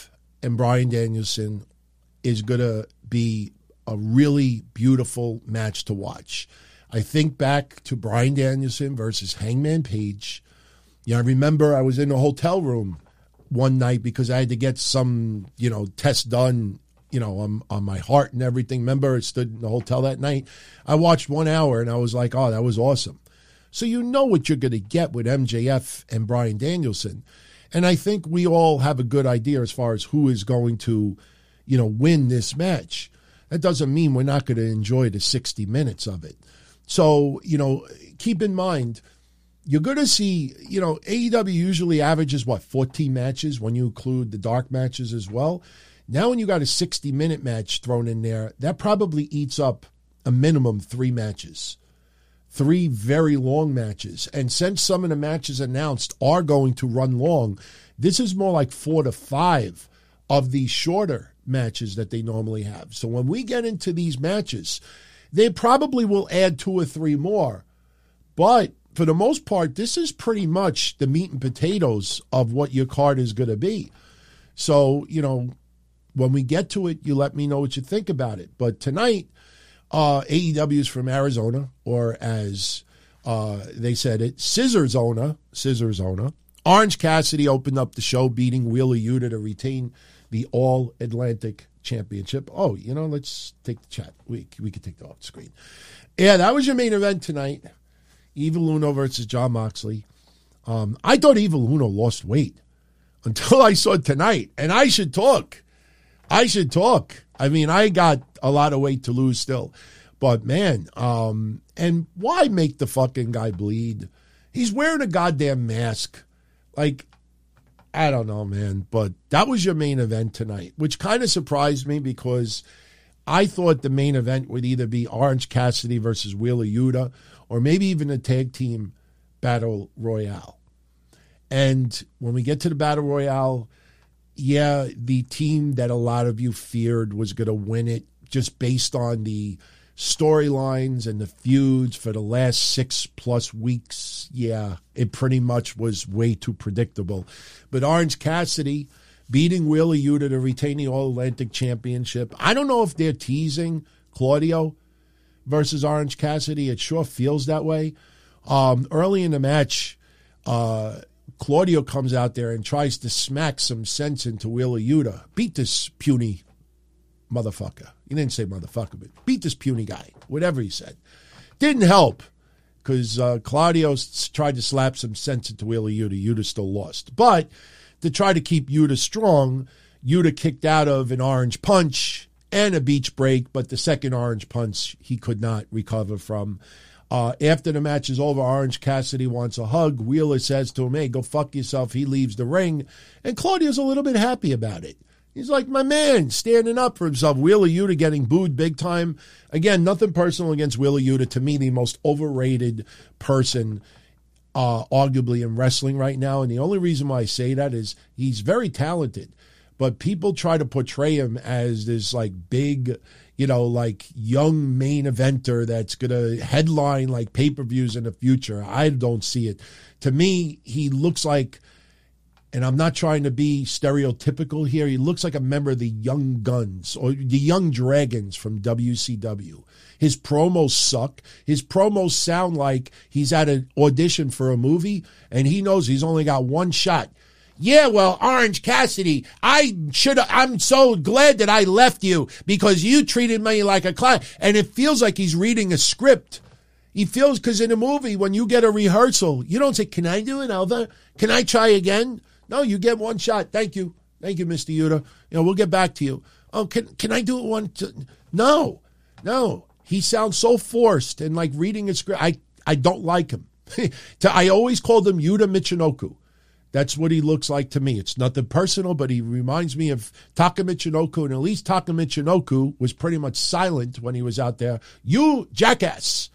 and Bryan Danielson is going to be a really beautiful match to watch. I think back to Bryan Danielson versus Hangman Page. You know, I remember I was in a hotel room one night because I had to get some, you know, test done, you know, on, on my heart and everything. Remember, I stood in the hotel that night. I watched one hour and I was like, oh, that was awesome. So you know what you're going to get with M J F and Bryan Danielson. And I think we all have a good idea as far as who is going to, you know, win this match. That doesn't mean we're not going to enjoy the sixty minutes of it. So, you know, keep in mind, you're going to see, you know, A E W usually averages, what, fourteen matches when you include the dark matches as well. Now when you got a sixty-minute match thrown in there, that probably eats up a minimum three matches. Three very long matches. And since some of the matches announced are going to run long, this is more like four to five of these shorter matches that they normally have. So when we get into these matches, they probably will add two or three more. But for the most part, this is pretty much the meat and potatoes of what your card is going to be. So, you know, when we get to it, you let me know what you think about it. But tonight, uh, A E W is from Arizona, or as uh, they said it, Scissorzona, Scissorzona. Orange Cassidy opened up the show, beating Wheeler Yuta to retain the All-Atlantic Championship. Oh, you know, let's take the chat. We we could take that off the screen. Yeah, that was your main event tonight. Evil Uno versus Jon Moxley. Um, I thought Evil Uno lost weight until I saw it tonight. And I should talk. I should talk. I mean, I got a lot of weight to lose still. But, man, um, and why make the fucking guy bleed? He's wearing a goddamn mask. Like, I don't know, man. But that was your main event tonight, which kind of surprised me because I thought the main event would either be Orange Cassidy versus Wheeler Yuta or maybe even a tag team battle royale. And when we get to the battle royale, yeah, the team that a lot of you feared was going to win it just based on the storylines and the feuds for the last six plus weeks. Yeah, it pretty much was way too predictable. But Orange Cassidy beating Wheeler Yuta to retain the All-Atlantic Championship. I don't know if they're teasing Claudio versus Orange Cassidy. It sure feels that way. Um, early in the match, uh, Claudio comes out there and tries to smack some sense into Wheeler Yuta. Beat this puny motherfucker. He didn't say motherfucker, but beat this puny guy, whatever he said. Didn't help because uh, Claudio tried to slap some sense into Wheeler Yuta. Yuta still lost. But to try to keep Yuta strong, Yuta kicked out of an orange punch and a beach break, but the second orange punch he could not recover from. Uh, after the match is over, Orange Cassidy wants a hug. Wheeler says to him, hey, go fuck yourself. He leaves the ring, and Claudio's a little bit happy about it. He's like, my man, standing up for himself. Wheeler Yuta getting booed big time. Again, nothing personal against Wheeler Yuta. To me, the most overrated person uh, arguably in wrestling right now, and the only reason why I say that is he's very talented, but people try to portray him as this like big, you know, like young main eventer that's going to headline like pay-per-views in the future. I don't see it. To me, he looks like, and I'm not trying to be stereotypical here, he looks like a member of the Young Guns or the Young Dragons from W C W. His promos suck. His promos sound like he's at an audition for a movie and he knows he's only got one shot. Yeah, well, Orange Cassidy, I should I'm so glad that I left you because you treated me like a client. And it feels like he's reading a script. He feels, because in a movie, when you get a rehearsal, you don't say, can I do it over? Can I try again? No, you get one shot. Thank you. Thank you, Mister Yuta. You know, we'll get back to you. Oh, can can I do it one? T-? No, no. He sounds so forced and like reading a script. I, I don't like him. I always called him Yuta Michinoku. That's what he looks like to me. It's nothing personal, but he reminds me of Taka Michinoku, and at least Taka Michinoku was pretty much silent when he was out there. You jackass.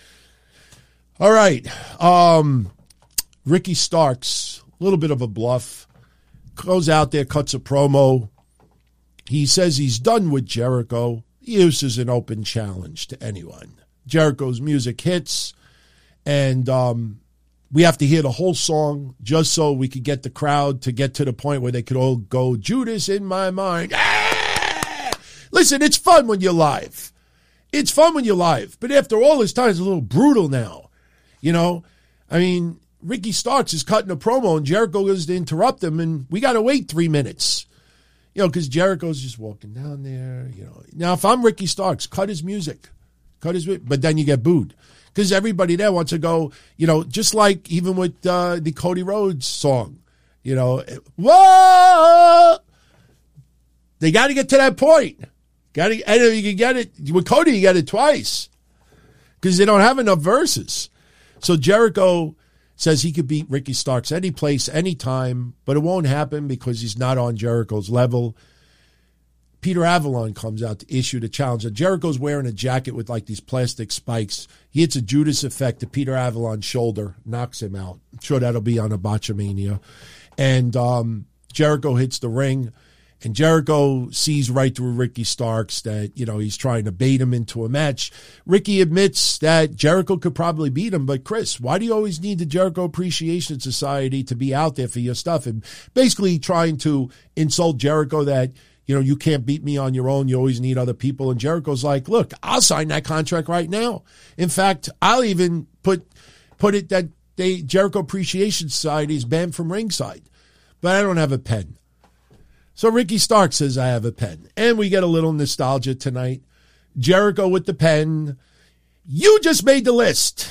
All right. Um, Ricky Starks, a little bit of a bluff, goes out there, cuts a promo. He says he's done with Jericho. He uses an open challenge to anyone. Jericho's music hits, and um, we have to hear the whole song just so we could get the crowd to get to the point where they could all go, Judas in my mind. Ah! Listen, it's fun when you're live. It's fun when you're live. But after all this time, it's a little brutal now. You know, I mean, Ricky Starks is cutting a promo and Jericho goes to interrupt him and we got to wait three minutes. You know, because Jericho's just walking down there. You know, now if I'm Ricky Starks, cut his music. Cut his music. But then you get booed. Because everybody there wants to go, you know, just like even with uh, the Cody Rhodes song, you know, whoa! They got to get to that point. Got to, and if you can get it with Cody, you get it twice because they don't have enough verses. So Jericho says he could beat Ricky Starks any place, anytime, but it won't happen because he's not on Jericho's level. Peter Avalon comes out to issue the challenge. And Jericho's wearing a jacket with like these plastic spikes. He hits a Judas effect to Peter Avalon's shoulder, knocks him out. I'm sure that'll be on a Botchamania. And um, Jericho hits the ring. And Jericho sees right through Ricky Starks that, you know, he's trying to bait him into a match. Ricky admits that Jericho could probably beat him. But, Chris, why do you always need the Jericho Appreciation Society to be out there for your stuff? And basically trying to insult Jericho that, you know, you can't beat me on your own. You always need other people. And Jericho's like, look, I'll sign that contract right now. In fact, I'll even put put it that they Jericho Appreciation Society is banned from ringside. But I don't have a pen. So Ricky Starks says, I have a pen. And we get a little nostalgia tonight. Jericho with the pen. You just made the list.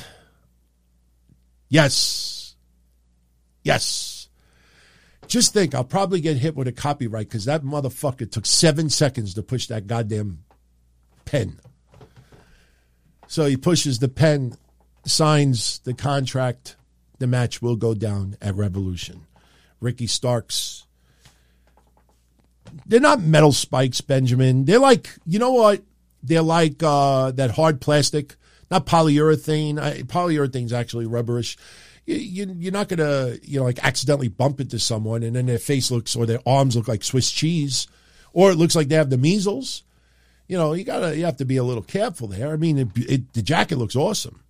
Yes. Yes. Just think, I'll probably get hit with a copyright because that motherfucker took seven seconds to push that goddamn pen. So he pushes the pen, signs the contract. The match will go down at Revolution. Ricky Starks. They're not metal spikes, Benjamin. They're like, you know what? They're like uh, that hard plastic, not polyurethane. I, polyurethane's actually rubberish. You, you, you're not going to, you know, like accidentally bump into someone and then their face looks or their arms look like Swiss cheese, or it looks like they have the measles. You know, you gotta, you have to be a little careful there. I mean, it, it, the jacket looks awesome.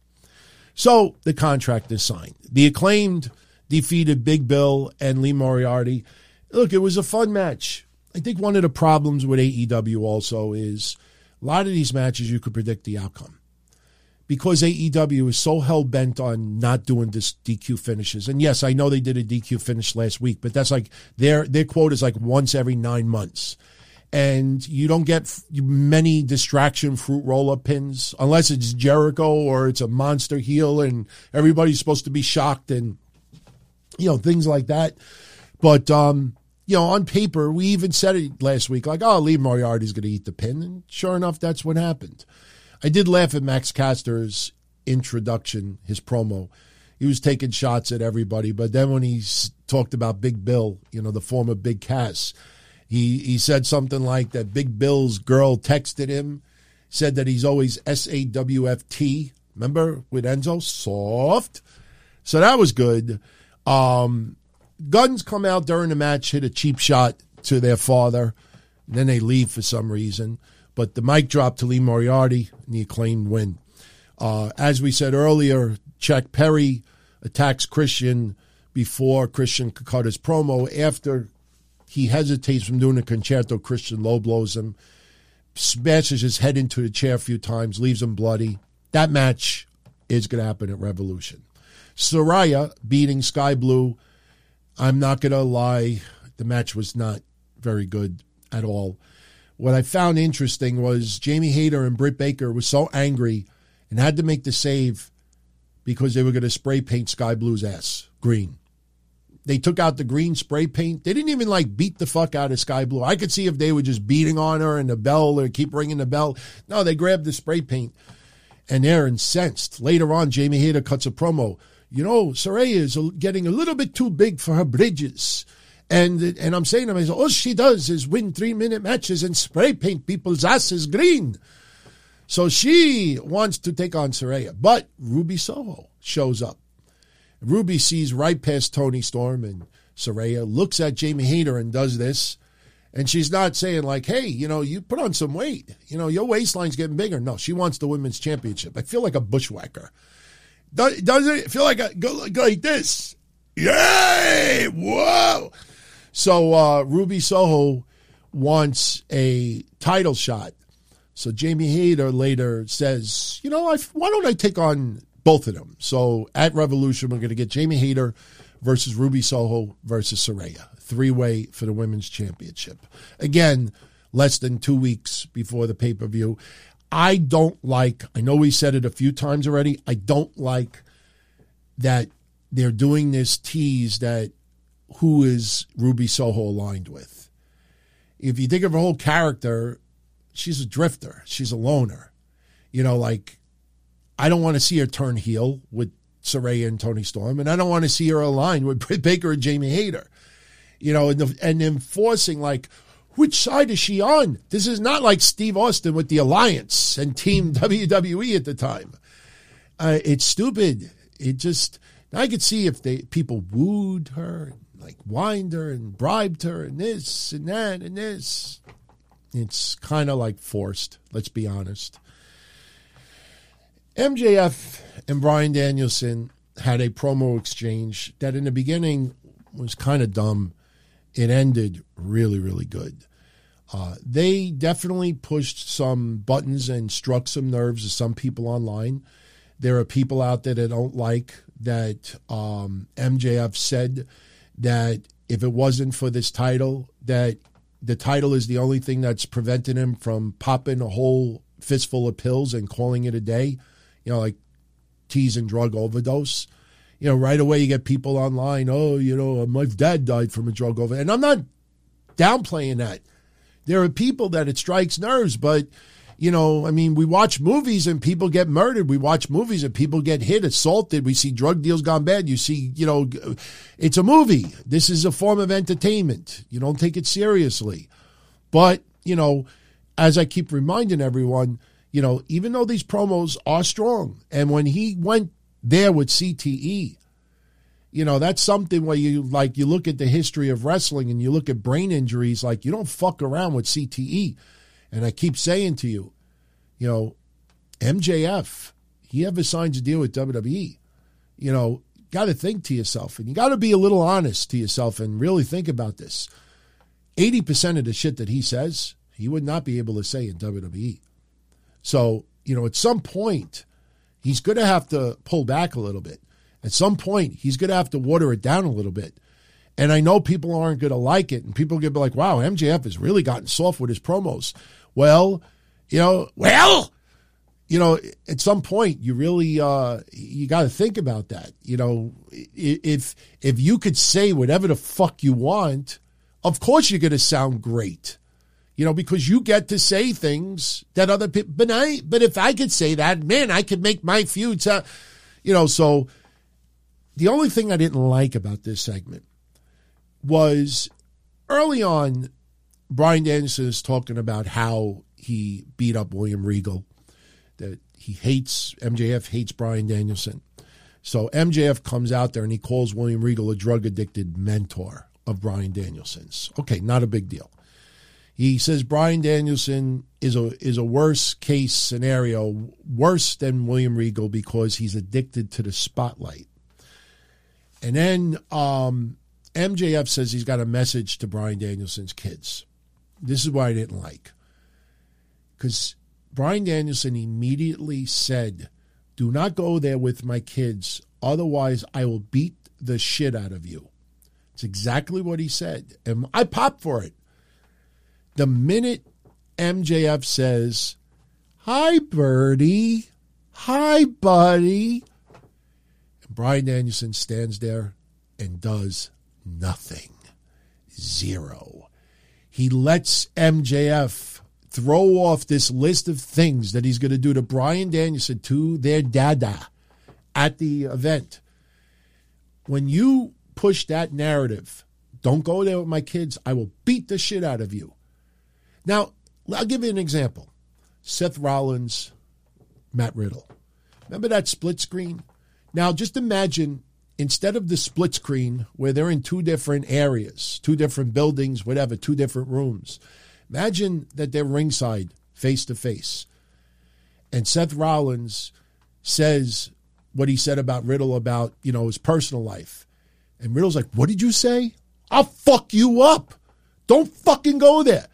So the contract is signed. The Acclaimed defeated Big Bill and Lee Moriarty. Look, it was a fun match. I think one of the problems with A E W also is a lot of these matches you could predict the outcome. Because A E W is so hell-bent on not doing this D Q finishes. And yes, I know they did a D Q finish last week, but that's like their their quote is like once every nine months. And you don't get many distraction fruit roll-up pins unless it's Jericho or it's a monster heel and everybody's supposed to be shocked and, you know, things like that. But, um, you know, on paper, we even said it last week, like, oh, Lee Moriarty's going to eat the pin. And sure enough, that's what happened. I did laugh at Max Caster's introduction, his promo. He was taking shots at everybody. But then when he talked about Big Bill, you know, the former Big Cass, he, he said something like that Big Bill's girl texted him, said that he's always S A W F T. Remember with Enzo? Soft. So that was good. Um... Guns come out during the match, hit a cheap shot to their father, and then they leave for some reason. But the mic drop to Lee Moriarty, and the Acclaimed win. Uh, as we said earlier, Chuck Perry attacks Christian before Christian could cut his promo. After he hesitates from doing a concerto, Christian low blows him, smashes his head into the chair a few times, leaves him bloody. That match is going to happen at Revolution. Saraya beating Sky Blue. I'm not going to lie, the match was not very good at all. What I found interesting was Jamie Hayter and Britt Baker were so angry and had to make the save because they were going to spray paint Sky Blue's ass green. They took out the green spray paint. They didn't even like beat the fuck out of Sky Blue. I could see if they were just beating on her and the bell or keep ringing the bell. No, they grabbed the spray paint and they're incensed. Later on, Jamie Hayter cuts a promo. You know, Saraya is getting a little bit too big for her bridges. And and I'm saying to myself, all she does is win three-minute matches and spray paint people's asses green. So she wants to take on Saraya. But Ruby Soho shows up. Ruby sees right past Toni Storm and Saraya, looks at Jamie Hayter and does this. And she's not saying like, hey, you know, you put on some weight. You know, your waistline's getting bigger. No, she wants the women's championship. I feel like a bushwhacker. Doesn't it feel like I go, go like this? Yay! Whoa! So uh, Ruby Soho wants a title shot. So Jamie Hayter later says, you know, I, why don't I take on both of them? So at Revolution, we're going to get Jamie Hayter versus Ruby Soho versus Saraya. Three-way for the women's championship. Again, less than two weeks before the pay-per-view. I don't like, I know we said it a few times already, I don't like that they're doing this tease that who is Ruby Soho aligned with. If you think of her whole character, she's a drifter. She's a loner. You know, like, I don't want to see her turn heel with Saraya and Toni Storm, and I don't want to see her aligned with Britt Baker and Jamie Hayter. You know, and, the, and enforcing, like, which side is she on? This is not like Steve Austin with the Alliance and Team W W E at the time. Uh, it's stupid. It just, I could see if they people wooed her, and like whined her and bribed her and this and that and this. It's kind of like forced, let's be honest. M J F and Bryan Danielson had a promo exchange that in the beginning was kind of dumb. It ended really, really good. Uh, they definitely pushed some buttons and struck some nerves of some people online. There are people out there that don't like that um, M J F said that if it wasn't for this title, that the title is the only thing that's preventing him from popping a whole fistful of pills and calling it a day, you know, like tease and drug overdose. You know, right away you get people online, oh, you know, my dad died from a drug overdose. And I'm not downplaying that. There are people that it strikes nerves, but, you know, I mean, we watch movies and people get murdered. We watch movies and people get hit, assaulted. We see drug deals gone bad. You see, you know, it's a movie. This is a form of entertainment. You don't take it seriously. But, you know, as I keep reminding everyone, you know, even though these promos are strong, and when he went there with C T E, you know, that's something where you like you look at the history of wrestling and you look at brain injuries, like you don't fuck around with C T E. And I keep saying to you, you know, M J F, he ever signs a deal with W W E, you know, got to think to yourself, and you got to be a little honest to yourself and really think about this. eighty percent of the shit that he says, he would not be able to say in W W E. So, you know, at some point, he's going to have to pull back a little bit. At some point, he's going to have to water it down a little bit. And I know people aren't going to like it, and people are going to be like, wow, M J F has really gotten soft with his promos. Well, you know, well, you know, at some point, you really, uh, you got to think about that. You know, if if you could say whatever the fuck you want, of course you're going to sound great. You know, because you get to say things that other people, but I, but if I could say that, man, I could make my feuds, uh, you know, so the only thing I didn't like about this segment was early on, Bryan Danielson is talking about how he beat up William Regal, that he hates, M J F hates Bryan Danielson. So M J F comes out there and he calls William Regal a drug-addicted mentor of Bryan Danielson's. Okay, not a big deal. He says Bryan Danielson is a is a worse case scenario, worse than William Regal because he's addicted to the spotlight. And then um, M J F says he's got a message to Bryan Danielson's kids. This is what I didn't like. Because Bryan Danielson immediately said, do not go there with my kids, otherwise I will beat the shit out of you. It's exactly what he said. And I popped for it. The minute M J F says, hi, Birdie, hi, buddy, and Bryan Danielson stands there and does nothing. Zero. He lets M J F throw off this list of things that he's going to do to Bryan Danielson, to their dada at the event. When you push that narrative, don't go there with my kids, I will beat the shit out of you. Now, I'll give you an example. Seth Rollins, Matt Riddle. Remember that split screen? Now, just imagine, instead of the split screen where they're in two different areas, two different buildings, whatever, two different rooms, imagine that they're ringside, face to face. And Seth Rollins says what he said about Riddle about, you know, his personal life. And Riddle's like, what did you say? I'll fuck you up. Don't fucking go there.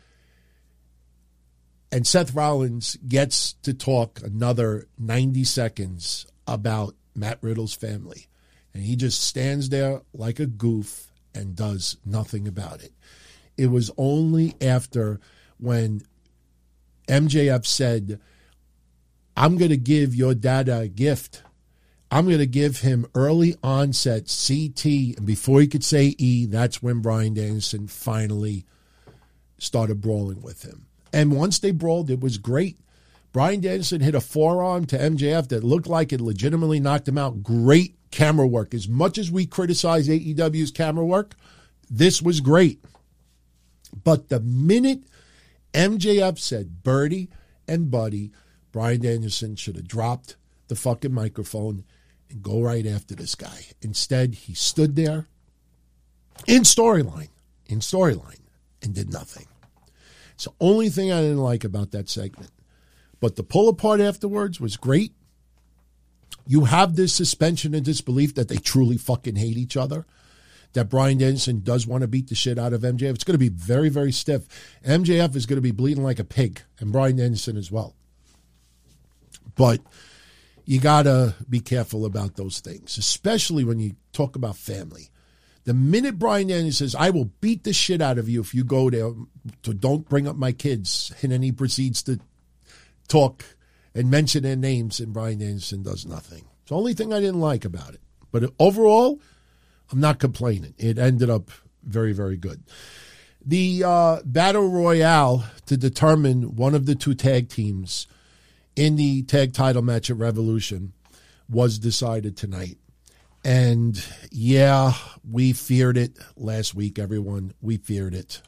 And Seth Rollins gets to talk another ninety seconds about Matt Riddle's family. And he just stands there like a goof and does nothing about it. It was only after when M J F said, I'm going to give your dada a gift. I'm going to give him early onset C T. And before he could say E, that's when Bryan Danielson finally started brawling with him. And once they brawled, it was great. Bryan Danielson hit a forearm to M J F that looked like it legitimately knocked him out. Great camera work. As much as we criticize A E W's camera work, this was great. But the minute M J F said Birdie and Buddy, Bryan Danielson should have dropped the fucking microphone and go right after this guy. Instead, he stood there in storyline, in storyline, and did nothing. It's the only thing I didn't like about that segment. But the pull apart afterwards was great. You have this suspension of disbelief that they truly fucking hate each other, that Bryan Danielson does want to beat the shit out of M J F. It's going to be very, very stiff. M J F is going to be bleeding like a pig, and Bryan Danielson as well. But you got to be careful about those things, especially when you talk about family. The minute Bryan Danielson says, I will beat the shit out of you if you go there, so don't bring up my kids, and then he proceeds to talk and mention their names, and Bryan Danielson does nothing. It's the only thing I didn't like about it. But overall, I'm not complaining. It ended up very, very good. The uh, Battle Royale to determine one of the two tag teams in the tag title match at Revolution was decided tonight. And yeah, we feared it last week, everyone. We feared it.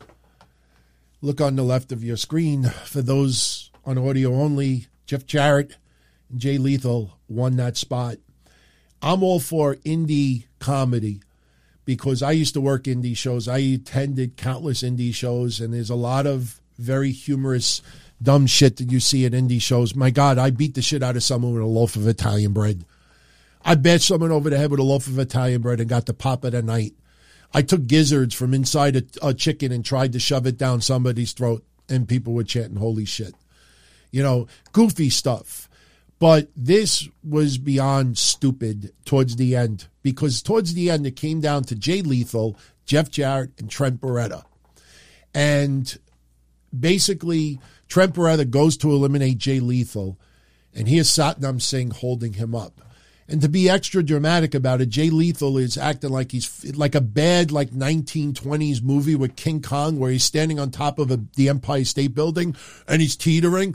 Look on the left of your screen. For those on audio only, Jeff Jarrett and Jay Lethal won that spot. I'm all for indie comedy because I used to work indie shows. I attended countless indie shows, and there's a lot of very humorous, dumb shit that you see at indie shows. My God, I beat the shit out of someone with a loaf of Italian bread. I bashed someone over the head with a loaf of Italian bread and got the pop of the night. I took gizzards from inside a, a chicken and tried to shove it down somebody's throat, and people were chanting, holy shit. You know, goofy stuff. But this was beyond stupid towards the end, because towards the end it came down to Jay Lethal, Jeff Jarrett, and Trent Beretta. And basically, Trent Beretta goes to eliminate Jay Lethal, and here's Satnam Singh holding him up. And to be extra dramatic about it, Jay Lethal is acting like he's like a bad like nineteen twenties movie with King Kong, where he's standing on top of a, the Empire State Building and he's teetering.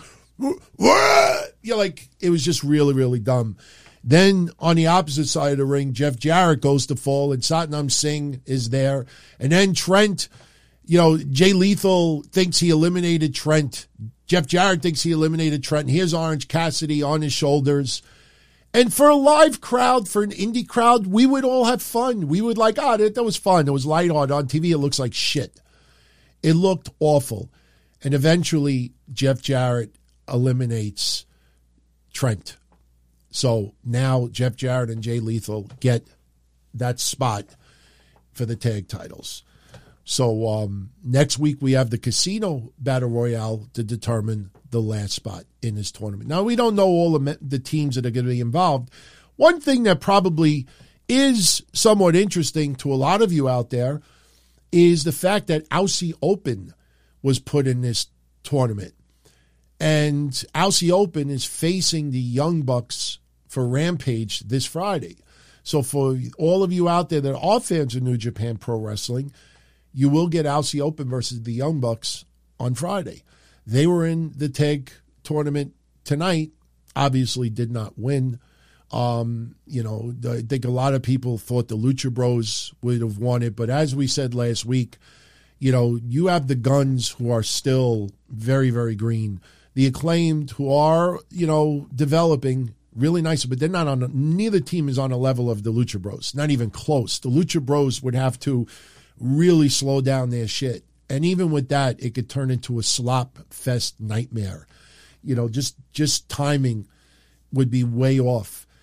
Yeah, like it was just really, really dumb. Then on the opposite side of the ring, Jeff Jarrett goes to fall and Satnam Singh is there. And then Trent, you know, Jay Lethal thinks he eliminated Trent. Jeff Jarrett thinks he eliminated Trent. And here's Orange Cassidy on his shoulders. And for a live crowd, for an indie crowd, we would all have fun. We would like, ah, oh, that, that was fun. It was lighthearted. On T V, it looks like shit. It looked awful. And eventually, Jeff Jarrett eliminates Trent. So now Jeff Jarrett and Jay Lethal get that spot for the tag titles. So um, next week we have the Casino Battle Royale to determine the last spot in this tournament. Now, we don't know all the, the teams that are going to be involved. One thing that probably is somewhat interesting to a lot of you out there is the fact that Aussie Open was put in this tournament. And Aussie Open is facing the Young Bucks for Rampage this Friday. So for all of you out there that are fans of New Japan Pro Wrestling, you will get Aussie Open versus the Young Bucks on Friday. They were in the tag tournament tonight, obviously did not win. Um, you know, I think a lot of people thought the Lucha Bros would have won it. But as we said last week, you know, you have the Guns who are still very, very green. The Acclaimed who are, you know, developing really nice, but they're not on, a, neither team is on a level of the Lucha Bros. Not even close. The Lucha Bros would have to really slow down their shit. And even with that, it could turn into a slop fest nightmare. You know, just just timing would be way off.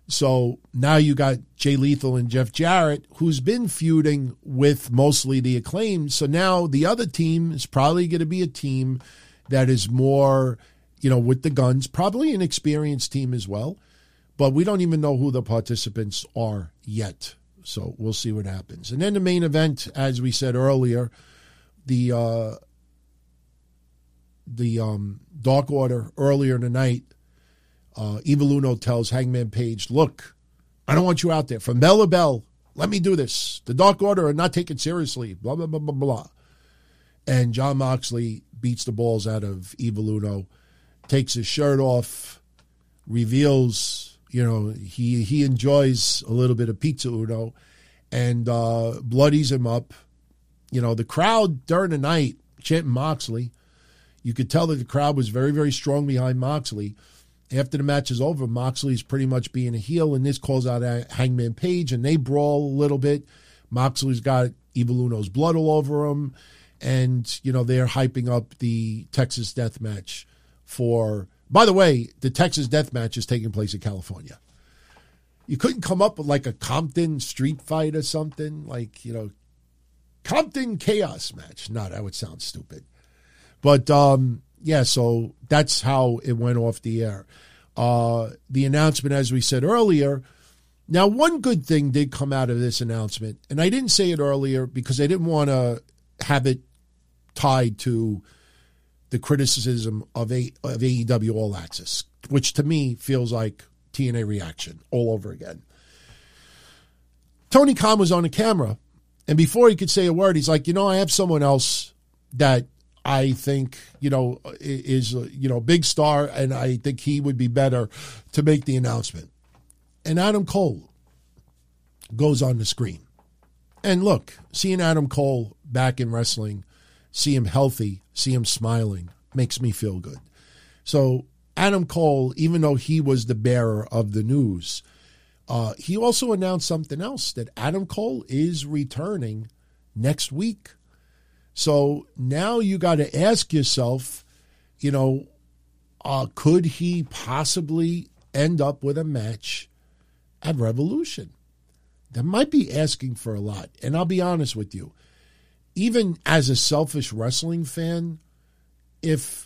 So now you got Jay Lethal and Jeff Jarrett, who's been feuding with mostly the Acclaimed. So now the other team is probably going to be a team that is more, you know, with the guns, probably an experienced team as well. But we don't even know who the participants are yet. So we'll see what happens. And then the main event, as we said earlier, the uh, the um, Dark Order earlier in the night, uh, Evil Uno tells Hangman Page, look, I don't want you out there. From bell to bell, let me do this. The Dark Order are not taken seriously, blah, blah, blah, blah, blah. And Jon Moxley beats the balls out of Evil Uno, takes his shirt off, reveals... You know, he he enjoys a little bit of Pizza Uno and uh, bloodies him up. You know, the crowd during the night chanting Moxley. You could tell that the crowd was very, very strong behind Moxley. After the match is over, Moxley's pretty much being a heel, and this calls out Hangman Page, and they brawl a little bit. Moxley's got Evil Uno's blood all over him, and, you know, they're hyping up the Texas Death Match for... By the way, the Texas Death Match is taking place in California. You couldn't come up with like a Compton street fight or something, like, you know, Compton Chaos Match. No, that would sound stupid. But, um, yeah, so that's how it went off the air. Uh, the announcement, as we said earlier, now one good thing did come out of this announcement, and I didn't say it earlier because I didn't want to have it tied to the criticism of, a, of A E W All Access, which to me feels like T N A Reaction all over again. Tony Khan was on the camera, and before he could say a word, he's like, you know, I have someone else that I think, you know, is, you know, big star, and I think he would be better to make the announcement. And Adam Cole goes on the screen. And look, seeing Adam Cole back in wrestling, see him healthy, see him smiling, makes me feel good. So Adam Cole, even though he was the bearer of the news, uh, he also announced something else, that Adam Cole is returning next week. So now you got to ask yourself, you know, uh, could he possibly end up with a match at Revolution? That might be asking for a lot. And I'll be honest with you, even as a selfish wrestling fan, if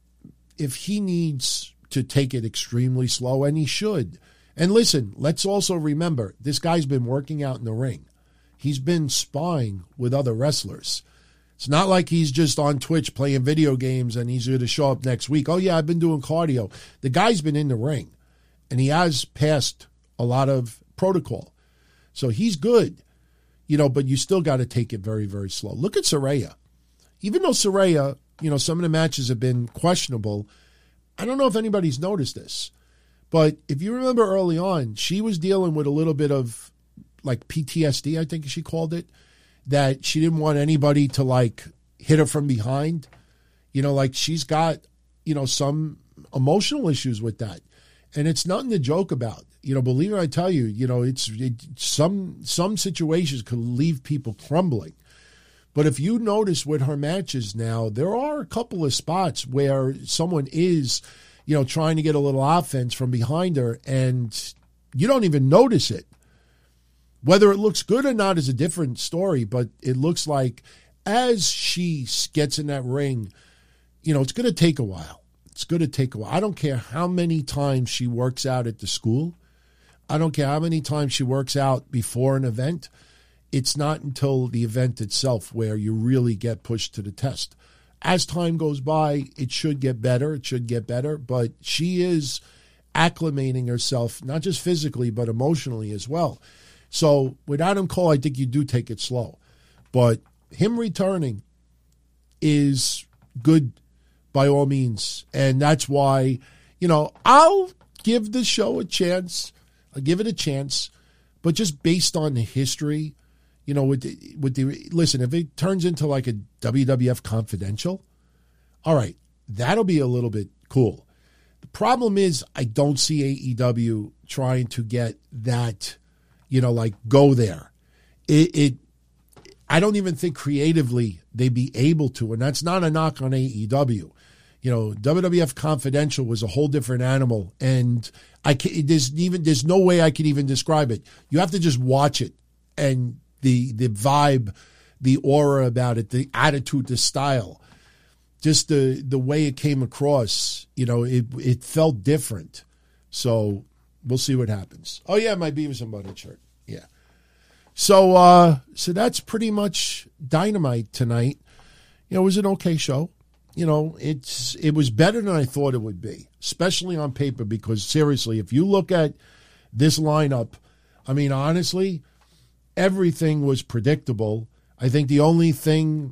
if he needs to take it extremely slow, and he should. And listen, let's also remember, this guy's been working out in the ring. He's been sparring with other wrestlers. It's not like he's just on Twitch playing video games and he's going to show up next week. Oh, yeah, I've been doing cardio. The guy's been in the ring, and he has passed a lot of protocol. So he's good. You know, but you still got to take it very, very slow. Look at Saraya. Even though Saraya, you know, some of the matches have been questionable, I don't know if anybody's noticed this, but if you remember early on, she was dealing with a little bit of like P T S D, I think she called it, that she didn't want anybody to like hit her from behind. You know, like she's got, you know, some emotional issues with that. And it's nothing to joke about. You know, believe me, I tell you, you know, it's it, some some situations could leave people crumbling. But if you notice with her matches now, there are a couple of spots where someone is, you know, trying to get a little offense from behind her, and you don't even notice it. Whether it looks good or not is a different story, but it looks like as she gets in that ring, you know, it's going to take a while. It's going to take a while. I don't care how many times she works out at the school. I don't care how many times she works out before an event. It's not until the event itself where you really get pushed to the test. As time goes by, it should get better. It should get better. But she is acclimating herself, not just physically, but emotionally as well. So with Adam Cole, I think you do take it slow. But him returning is good by all means. And that's why, you know, I'll give the show a chance. I'll give it a chance. But just based on the history, you know, with the, with the listen, if it turns into like a W W F Confidential, all right, that'll be a little bit cool. The problem is I don't see A E W trying to get that, you know, like go there. It, it I don't even think creatively they'd be able to, and that's not a knock on A E W. You know, W W F Confidential was a whole different animal, and I can, there's even there's no way I could even describe it. You have to just watch it, and the the vibe, the aura about it, the attitude, the style, just the the way it came across. You know, it it felt different. So we'll see what happens. Oh yeah, my Beavis and Butthead shirt. Yeah. So uh, so that's pretty much Dynamite tonight. You know, it was an okay show. You know, it's it was better than I thought it would be, especially on paper, because seriously, if you look at this lineup, I mean, honestly, everything was predictable. I think the only thing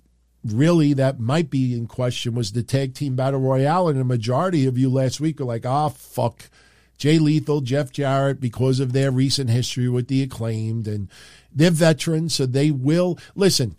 really that might be in question was the tag team battle royale, and the majority of you last week are like, ah, fuck, Jay Lethal, Jeff Jarrett, because of their recent history with the Acclaimed, and they're veterans, so they will. Listen,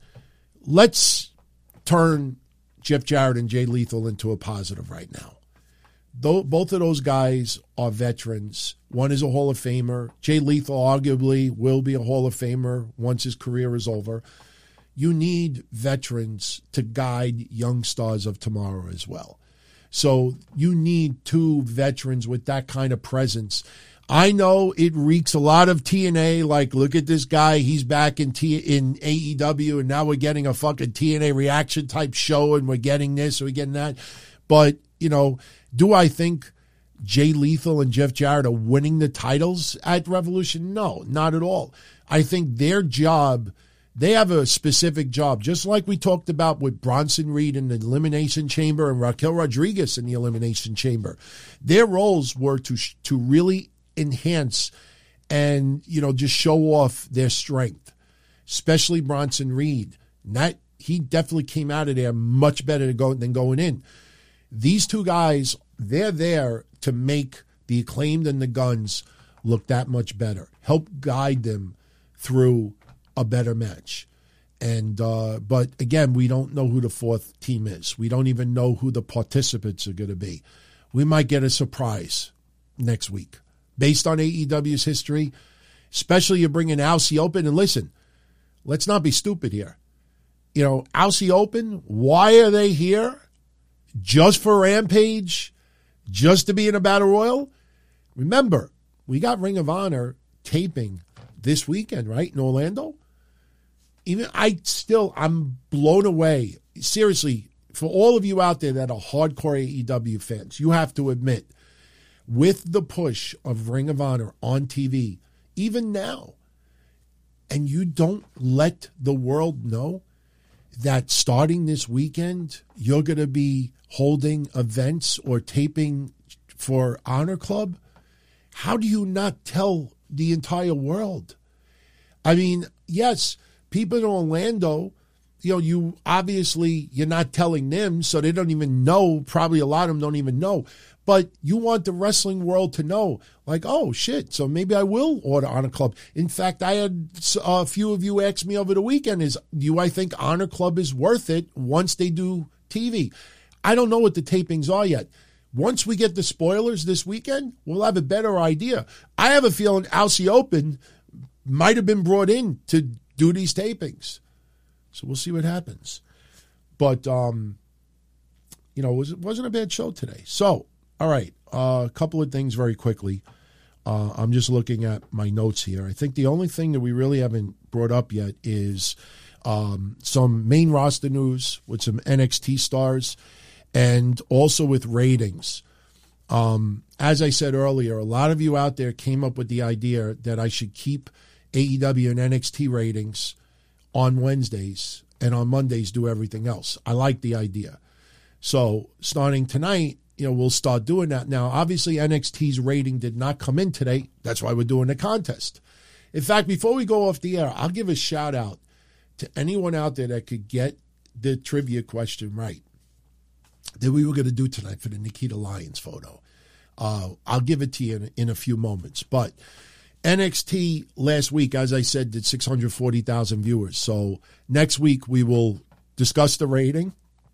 let's turn Jeff Jarrett and Jay Lethal into a positive right now. Though both of those guys are veterans. One is a Hall of Famer. Jay Lethal arguably will be a Hall of Famer once his career is over. You need veterans to guide young stars of tomorrow as well. So you need two veterans with that kind of presence. I know it reeks a lot of T N A, like, look at this guy, he's back in T in A E W, and now we're getting a fucking T N A reaction type show, and we're getting this, we're getting that. But, you know, do I think Jay Lethal and Jeff Jarrett are winning the titles at Revolution? No, not at all. I think their job, they have a specific job, just like we talked about with Bronson Reed in the Elimination Chamber and Raquel Rodriguez in the Elimination Chamber. Their roles were to to really enhance and, you know, just show off their strength, especially Bronson Reed. That, he definitely came out of there much better to go than going in. These two guys, they're there to make the Acclaimed and the Guns look that much better, help guide them through a better match. And uh, but again, we don't know who the fourth team is. We don't even know who the participants are going to be. We might get a surprise next week based on A E W's history, especially you're bringing Aussie Open. And listen, let's not be stupid here. You know, Aussie Open, why are they here? Just for Rampage? Just to be in a battle royal? Remember, we got Ring of Honor taping this weekend, right, in Orlando? Even I still, I'm blown away. Seriously, for all of you out there that are hardcore A E W fans, you have to admit, with the push of Ring of Honor on T V, even now, and you don't let the world know that starting this weekend, you're going to be holding events or taping for Honor Club, how do you not tell the entire world? I mean, yes, people in Orlando, you know, you obviously, you're not telling them, so they don't even know. Probably a lot of them don't even know. But you want the wrestling world to know, like, oh, shit, so maybe I will order Honor Club. In fact, I had a few of you ask me over the weekend, is, do I think Honor Club is worth it once they do T V? I don't know what the tapings are yet. Once we get the spoilers this weekend, we'll have a better idea. I have a feeling Aussie Open might have been brought in to do these tapings. So we'll see what happens. But, um, you know, it, was, it wasn't a bad show today. So, all right, uh, a couple of things very quickly. Uh, I'm just looking at my notes here. I think the only thing that we really haven't brought up yet is um, some main roster news with some N X T stars and also with ratings. Um, as I said earlier, a lot of you out there came up with the idea that I should keep A E W and N X T ratings on Wednesdays and on Mondays do everything else. I like the idea. So starting tonight, you know, we'll start doing that. Now, obviously, N X T's rating did not come in today. That's why we're doing the contest. In fact, before we go off the air, I'll give a shout out to anyone out there that could get the trivia question right that we were going to do tonight for the Nikita Lyons photo. Uh, I'll give it to you in, in a few moments. But N X T last week, as I said, did six hundred forty thousand viewers. So next week we will discuss the rating.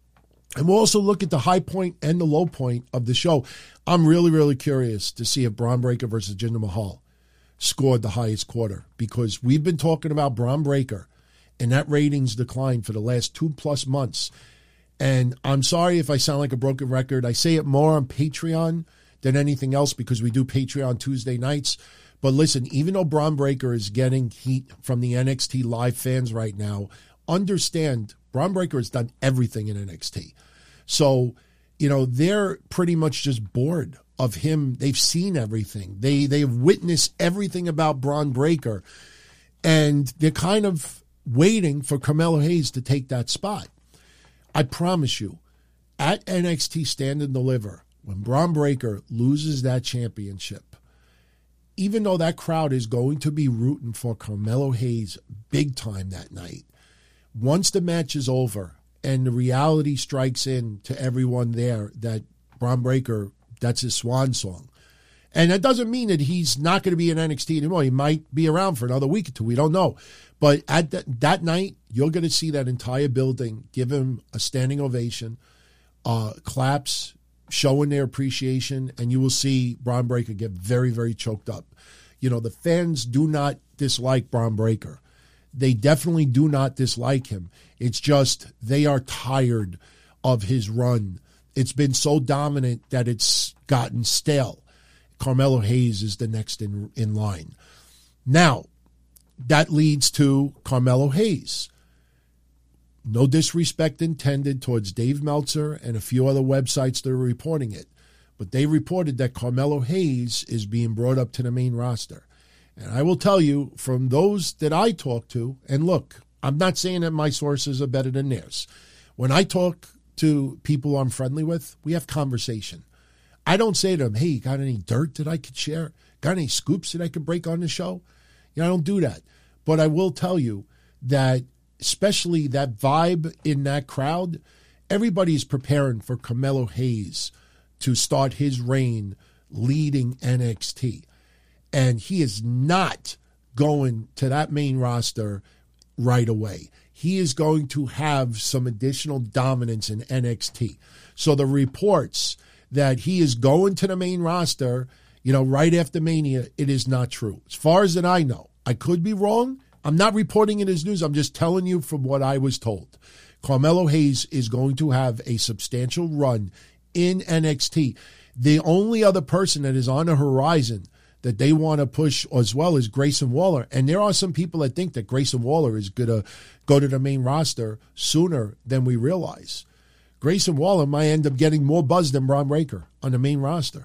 And we'll also look at the high point and the low point of the show. I'm really, really curious to see if Braun Breaker versus Jinder Mahal scored the highest quarter, because we've been talking about Braun Breaker and that ratings decline for the last two plus months. And I'm sorry if I sound like a broken record. I say it more on Patreon than anything else because we do Patreon Tuesday nights. But listen, even though Bron Breakker is getting heat from the N X T live fans right now, understand Bron Breakker has done everything in N X T. So, you know, they're pretty much just bored of him. They've seen everything. They, they've witnessed everything about Bron Breakker. And they're kind of waiting for Carmelo Hayes to take that spot. I promise you, at N X T Stand and Deliver, when Bron Breakker loses that championship, even though that crowd is going to be rooting for Carmelo Hayes big time that night, once the match is over and the reality strikes in to everyone there that Bron Breakker, that's his swan song. And that doesn't mean that he's not going to be in N X T anymore. He might be around for another week or two. We don't know. But at that, that night, you're going to see that entire building give him a standing ovation, uh, claps, showing their appreciation, and you will see Bron Breakker get very, very choked up. You know, the fans do not dislike Bron Breakker. They definitely do not dislike him. It's just they are tired of his run. It's been so dominant that it's gotten stale. Carmelo Hayes is the next in, in line. Now, that leads to Carmelo Hayes. No disrespect intended towards Dave Meltzer and a few other websites that are reporting it, but they reported that Carmelo Hayes is being brought up to the main roster. And I will tell you, from those that I talk to, and look, I'm not saying that my sources are better than theirs. When I talk to people I'm friendly with, we have conversation. I don't say to them, hey, got any dirt that I could share? Got any scoops that I could break on the show? You know, I don't do that. But I will tell you that especially that vibe in that crowd, everybody's preparing for Carmelo Hayes to start his reign leading N X T. And he is not going to that main roster right away. He is going to have some additional dominance in N X T. So the reports that he is going to the main roster, you know, right after Mania, it is not true. As far as that I know, I could be wrong. I'm not reporting it as news. I'm just telling you from what I was told. Carmelo Hayes is going to have a substantial run in N X T. The only other person that is on the horizon that they want to push as well is Grayson Waller. And there are some people that think that Grayson Waller is going to go to the main roster sooner than we realize. Grayson Waller might end up getting more buzz than Bron Breakker on the main roster.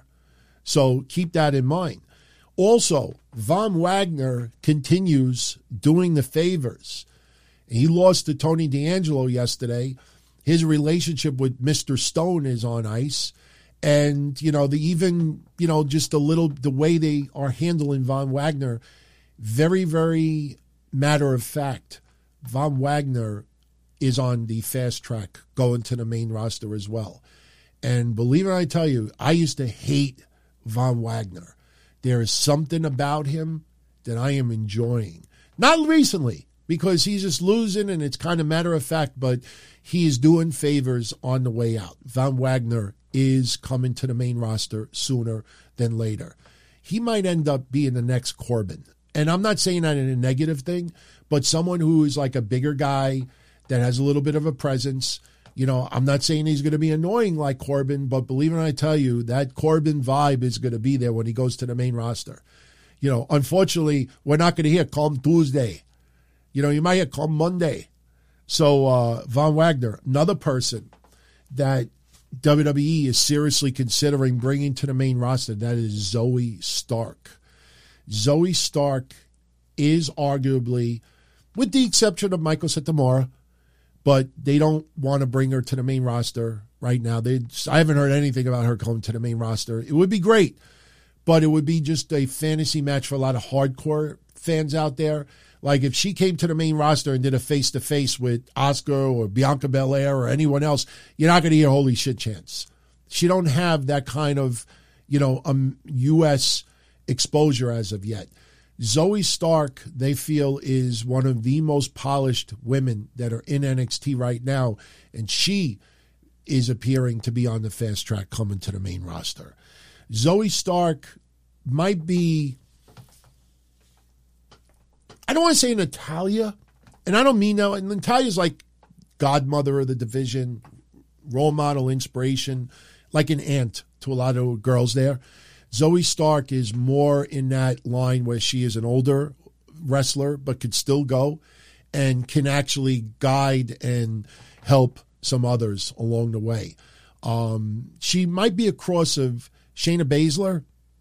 So keep that in mind. Also, Von Wagner continues doing the favors. He lost to Tony D'Angelo yesterday. His relationship with Mister Stone is on ice. And, you know, the even, you know, just a little, the way they are handling Von Wagner, very, very matter of fact, Von Wagner is on the fast track going to the main roster as well. And believe it or not, I tell you, I used to hate Von Wagner. There is something about him that I am enjoying. Not recently, because he's just losing and it's kind of matter of fact, but he is doing favors on the way out. Von Wagner is coming to the main roster sooner than later. He might end up being the next Corbin. And I'm not saying that in a negative thing, but someone who is like a bigger guy that has a little bit of a presence. You know, I'm not saying he's going to be annoying like Corbin, but believe it or not, I tell you, that Corbin vibe is going to be there when he goes to the main roster. You know, unfortunately, we're not going to hear Come Tuesday. You know, you might hear Come Monday. So uh, Von Wagner, another person that W W E is seriously considering bringing to the main roster, that is Zoe Stark. Zoe Stark is arguably, with the exception of Michael Satomura, but they don't want to bring her to the main roster right now. They, I haven't heard anything about her coming to the main roster. It would be great, but it would be just a fantasy match for a lot of hardcore fans out there. Like if she came to the main roster and did a face-to-face with Asuka or Bianca Belair or anyone else, you're not going to hear holy shit chants. She don't have that kind of, you know, um, U S exposure as of yet. Zoe Stark, they feel, is one of the most polished women that are in N X T right now, and she is appearing to be on the fast track coming to the main roster. Zoe Stark might be, I don't want to say Natalya, and I don't mean that. And Natalia's like godmother of the division, role model, inspiration, like an aunt to a lot of girls there. Zoe Stark is more in that line where she is an older wrestler but could still go and can actually guide and help some others along the way. Um, she might be a cross of Shayna Baszler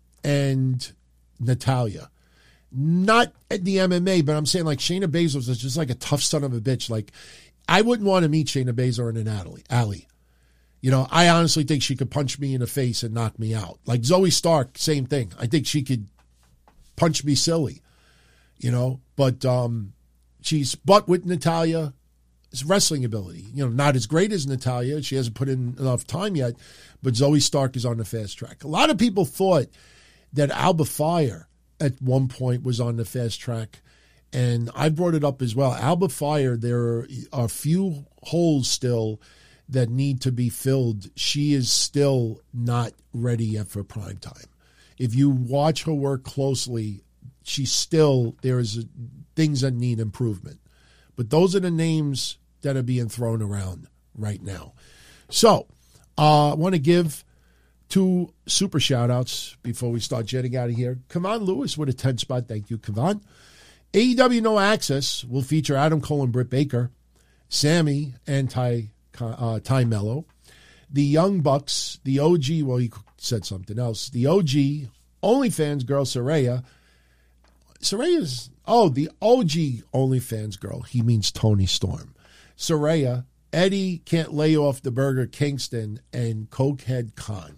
and Natalya. Not at the M M A, but I'm saying like Shayna Baszler is just like a tough son of a bitch. Like, I wouldn't want to meet Shayna Baszler in an alley. alley. You know, I honestly think she could punch me in the face and knock me out. Like Zoe Stark, same thing. I think she could punch me silly, you know. But um, she's, but with Natalya, it's wrestling ability. You know, not as great as Natalya. She hasn't put in enough time yet, but Zoe Stark is on the fast track. A lot of people thought that Alba Fire at one point was on the fast track, and I brought it up as well. Alba Fire, there are a few holes still that need to be filled. She is still not ready yet for prime time. If you watch her work closely, she's still, there is things that need improvement. But those are the names that are being thrown around right now. So, uh, I want to give two super shout-outs before we start jetting out of here. Kevon Lewis with a ten spot. Thank you, Kevon. A E W No Access will feature Adam Cole and Britt Baker, Sammy and Ty, uh, Ty Mello, the Young Bucks, the O G, well, he said something else, the O G, OnlyFans girl, Saraya. Saraya's, oh, the O G OnlyFans girl. He means Tony Storm. Saraya, Eddie Can't Lay Off the Burger Kingston, and Cokehead Khan.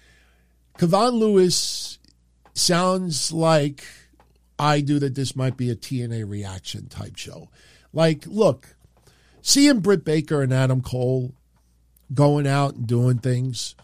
Kevon Lewis sounds like I do that this might be a T N A reaction type show. Like, look, seeing Britt Baker and Adam Cole going out and doing things,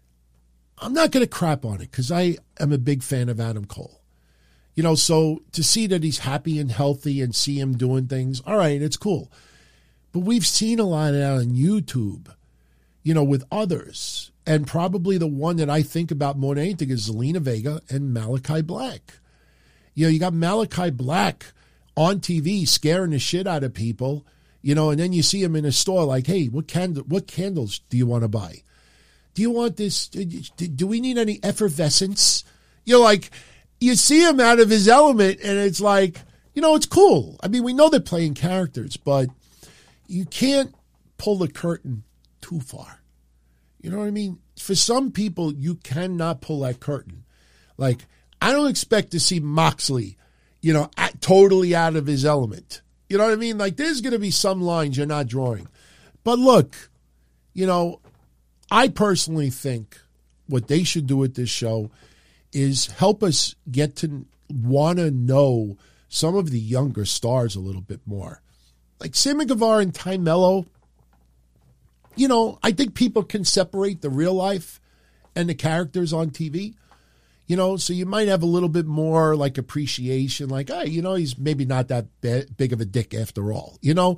I'm not going to crap on it because I am a big fan of Adam Cole. You know, so to see that he's happy and healthy and see him doing things, all right, it's cool. But we've seen a lot of that on YouTube, you know, with others. And probably the one that I think about more than anything is Zelina Vega and Malachi Black. You know, you got Malachi Black on T V scaring the shit out of people, you know, and then you see him in a store like, hey, what candle, what candles do you want to buy? Do you want this? Do we need any effervescence? You're like, you see him out of his element, and it's like, you know, it's cool. I mean, we know they're playing characters, but you can't pull the curtain too far. You know what I mean? For some people, you cannot pull that curtain. Like, I don't expect to see Moxley, you know, at, totally out of his element. You know what I mean? Like, there's going to be some lines you're not drawing. But look, you know, I personally think what they should do with this show is help us get to want to know some of the younger stars a little bit more. Like Sammy Guevara and Ty Mello, you know, I think people can separate the real life and the characters on T V. You know, so you might have a little bit more like appreciation, like, hey, you know, he's maybe not that big of a dick after all. You know,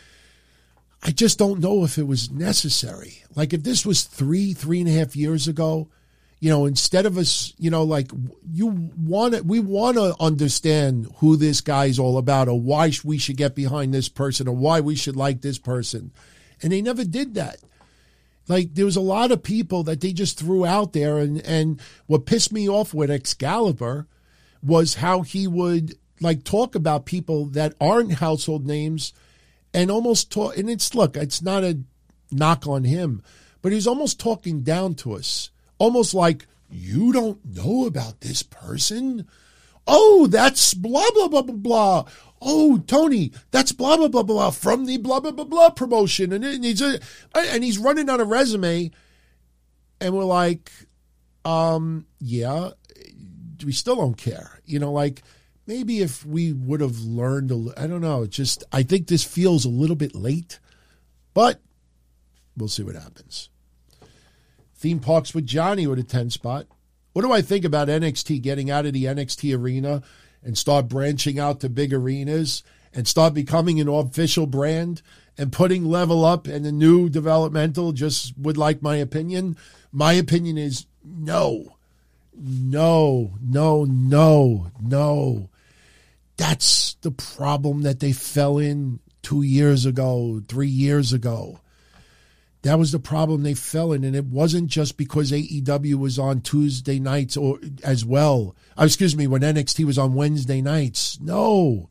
I just don't know if it was necessary. Like if this was three, three and a half years ago, you know, instead of us, you know, like you want to, we want to understand who this guy's all about or why we should get behind this person or why we should like this person. And they never did that. Like there was a lot of people that they just threw out there. And, and what pissed me off with Excalibur was how he would like talk about people that aren't household names and almost talk. And it's, look, it's not a knock on him, but he's almost talking down to us. Almost like, you don't know about this person? Oh, that's blah, blah, blah, blah, blah. Oh, Tony, that's blah, blah, blah, blah from the blah, blah, blah, blah promotion. And, and, he's, a, and he's running on a resume. And we're like, um, yeah, we still don't care. You know, like maybe if we would have learned, a, I don't know, just I think this feels a little bit late. But we'll see what happens. Theme Parks with Johnny with a ten spot. What do I think about N X T getting out of the N X T arena and start branching out to big arenas and start becoming an official brand and putting Level Up and the new developmental just would like my opinion? My opinion is no, no, no, no, no. That's the problem that they fell in two years ago, three years ago. That was the problem they fell in, and it wasn't just because A E W was on Tuesday nights or as well. Oh, excuse me, when N X T was on Wednesday nights. No.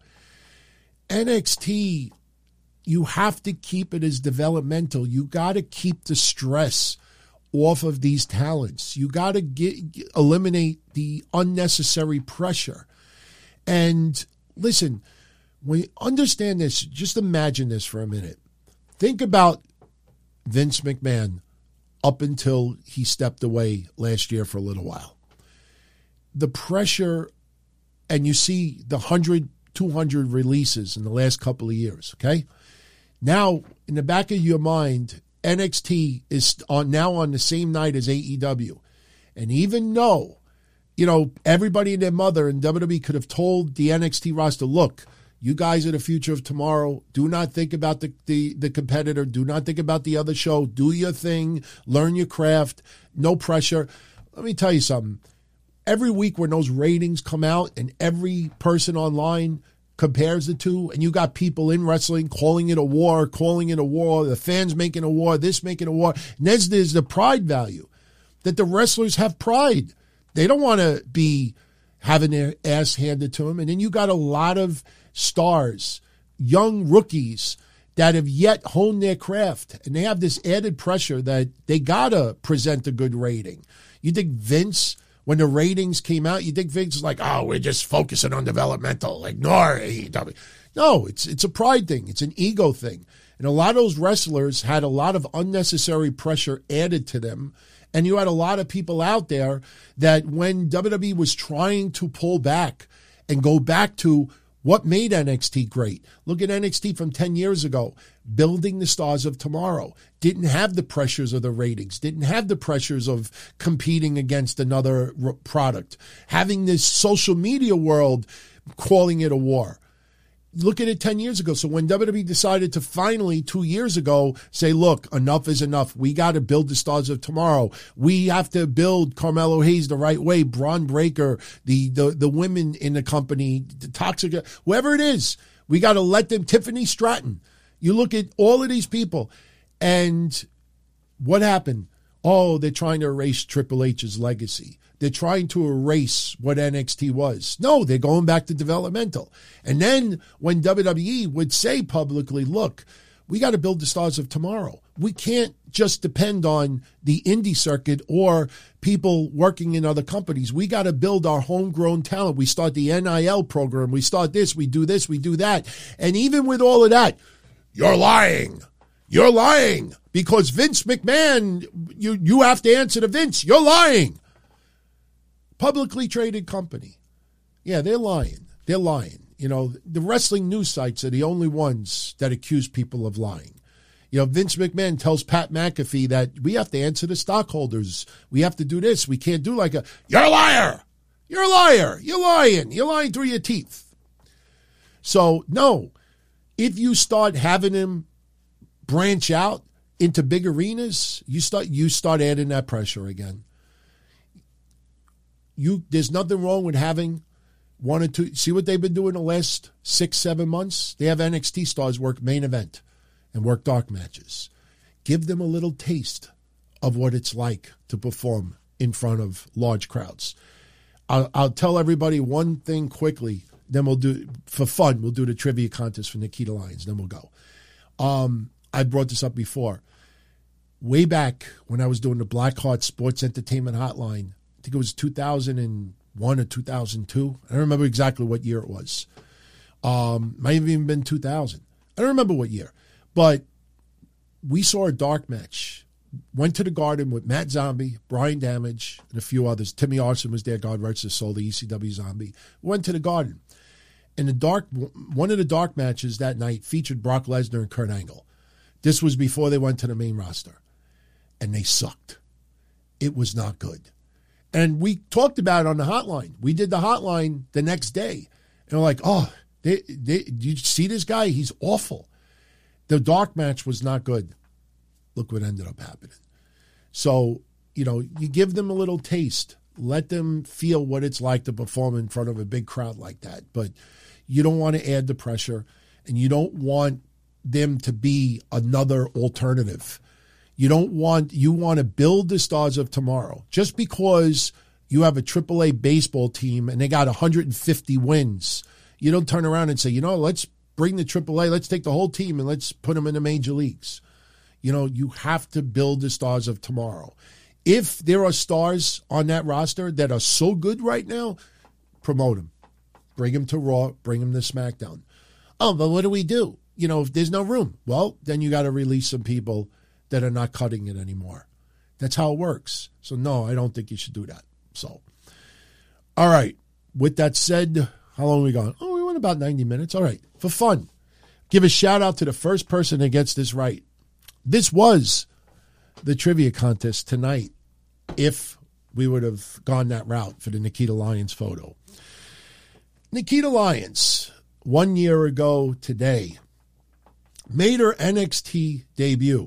N X T, you have to keep it as developmental. You got to keep the stress off of these talents. You got to get eliminate the unnecessary pressure. And listen, when you understand this, just imagine this for a minute. Think about Vince McMahon up until he stepped away last year for a little while. The pressure, and you see the one hundred, two hundred releases in the last couple of years, okay? Now, in the back of your mind, N X T is on now on the same night as A E W. And even though, you know, everybody and their mother in W W E could have told the N X T roster, look, you guys are the future of tomorrow. Do not think about the, the, the competitor. Do not think about the other show. Do your thing. Learn your craft. No pressure. Let me tell you something. Every week when those ratings come out and every person online compares the two, and you got people in wrestling calling it a war, calling it a war, the fans making a war, this making a war. And there's, there's the pride value that the wrestlers have pride. They don't want to be having their ass handed to them. And then you got a lot of stars, young rookies that have yet honed their craft, and they have this added pressure that they gotta present a good rating. You think Vince, when the ratings came out, you think Vince is like, oh, we're just focusing on developmental, ignore A E W. No, it's it's a pride thing. It's an ego thing. And a lot of those wrestlers had a lot of unnecessary pressure added to them. And you had a lot of people out there that when W W E was trying to pull back and go back to what made N X T great? Look at N X T from ten years ago. Building the stars of tomorrow. Didn't have the pressures of the ratings. Didn't have the pressures of competing against another r- product. Having this social media world calling it a war. Look at it ten years ago. So when W W E decided to finally, two years ago, say, look, enough is enough. We got to build the stars of tomorrow. We have to build Carmelo Hayes the right way, Braun Breaker, the, the, the women in the company, the Toxic, whoever it is. We got to let them, Tiffany Stratton. You look at all of these people, and what happened? Oh, they're trying to erase Triple H's legacy. They're trying to erase what N X T was. No, they're going back to developmental. And then when W W E would say publicly, look, we got to build the stars of tomorrow. We can't just depend on the indie circuit or people working in other companies. We got to build our homegrown talent. We start the N I L program. We start this, we do this, we do that. And even with all of that, you're lying. You're lying. Because Vince McMahon, you, you have to answer to Vince. You're lying. Publicly traded company. Yeah, they're lying. They're lying. You know, the wrestling news sites are the only ones that accuse people of lying. You know, Vince McMahon tells Pat McAfee that we have to answer to stockholders. We have to do this. We can't do like a, you're a liar. You're a liar. You're lying. You're lying through your teeth. So, no, if you start having him branch out into big arenas, you start you start adding that pressure again. You there's nothing wrong with having one or two. See what they've been doing the last six, seven months? They have N X T stars work main event and work dark matches. Give them a little taste of what it's like to perform in front of large crowds. I'll, I'll tell everybody one thing quickly, then we'll do, for fun, we'll do the trivia contest for Nikita Lyons, then we'll go. Um, I brought this up before. Way back when I was doing the Blackheart Sports Entertainment Hotline, I think it was two thousand one or two thousand two. I don't remember exactly what year it was. Um, might have even been two thousand. I don't remember what year. But we saw a dark match. Went to the Garden with Matt Zombie, Brian Damage, and a few others. Timmy Arson was there, God rest his soul, the E C W Zombie. Went to the Garden. And the dark, one of the dark matches that night featured Brock Lesnar and Kurt Angle. This was before they went to the main roster. And they sucked. It was not good. And we talked about it on the hotline. We did the hotline the next day. And we're like, oh, they, they, did you see this guy? He's awful. The dark match was not good. Look what ended up happening. So, you know, you give them a little taste. Let them feel what it's like to perform in front of a big crowd like that. But you don't want to add the pressure, and you don't want them to be another alternative. You don't want, you want to build the stars of tomorrow. Just because you have a triple A baseball team and they got one hundred fifty wins, you don't turn around and say, you know, let's bring the triple A, let's take the whole team and let's put them in the major leagues. You know, you have to build the stars of tomorrow. If there are stars on that roster that are so good right now, promote them. Bring them to Raw, bring them to SmackDown. Oh, but what do we do? You know, if there's no room, well, then you got to release some people that are not cutting it anymore. That's how it works. So, no, I don't think you should do that. So, all right. With that said, how long are we gone? Oh, we went about ninety minutes. All right. For fun, give a shout out to the first person that gets this right. This was the trivia contest tonight if we would have gone that route for the Nikita Lyons photo. Nikita Lyons, one year ago today, made her N X T debut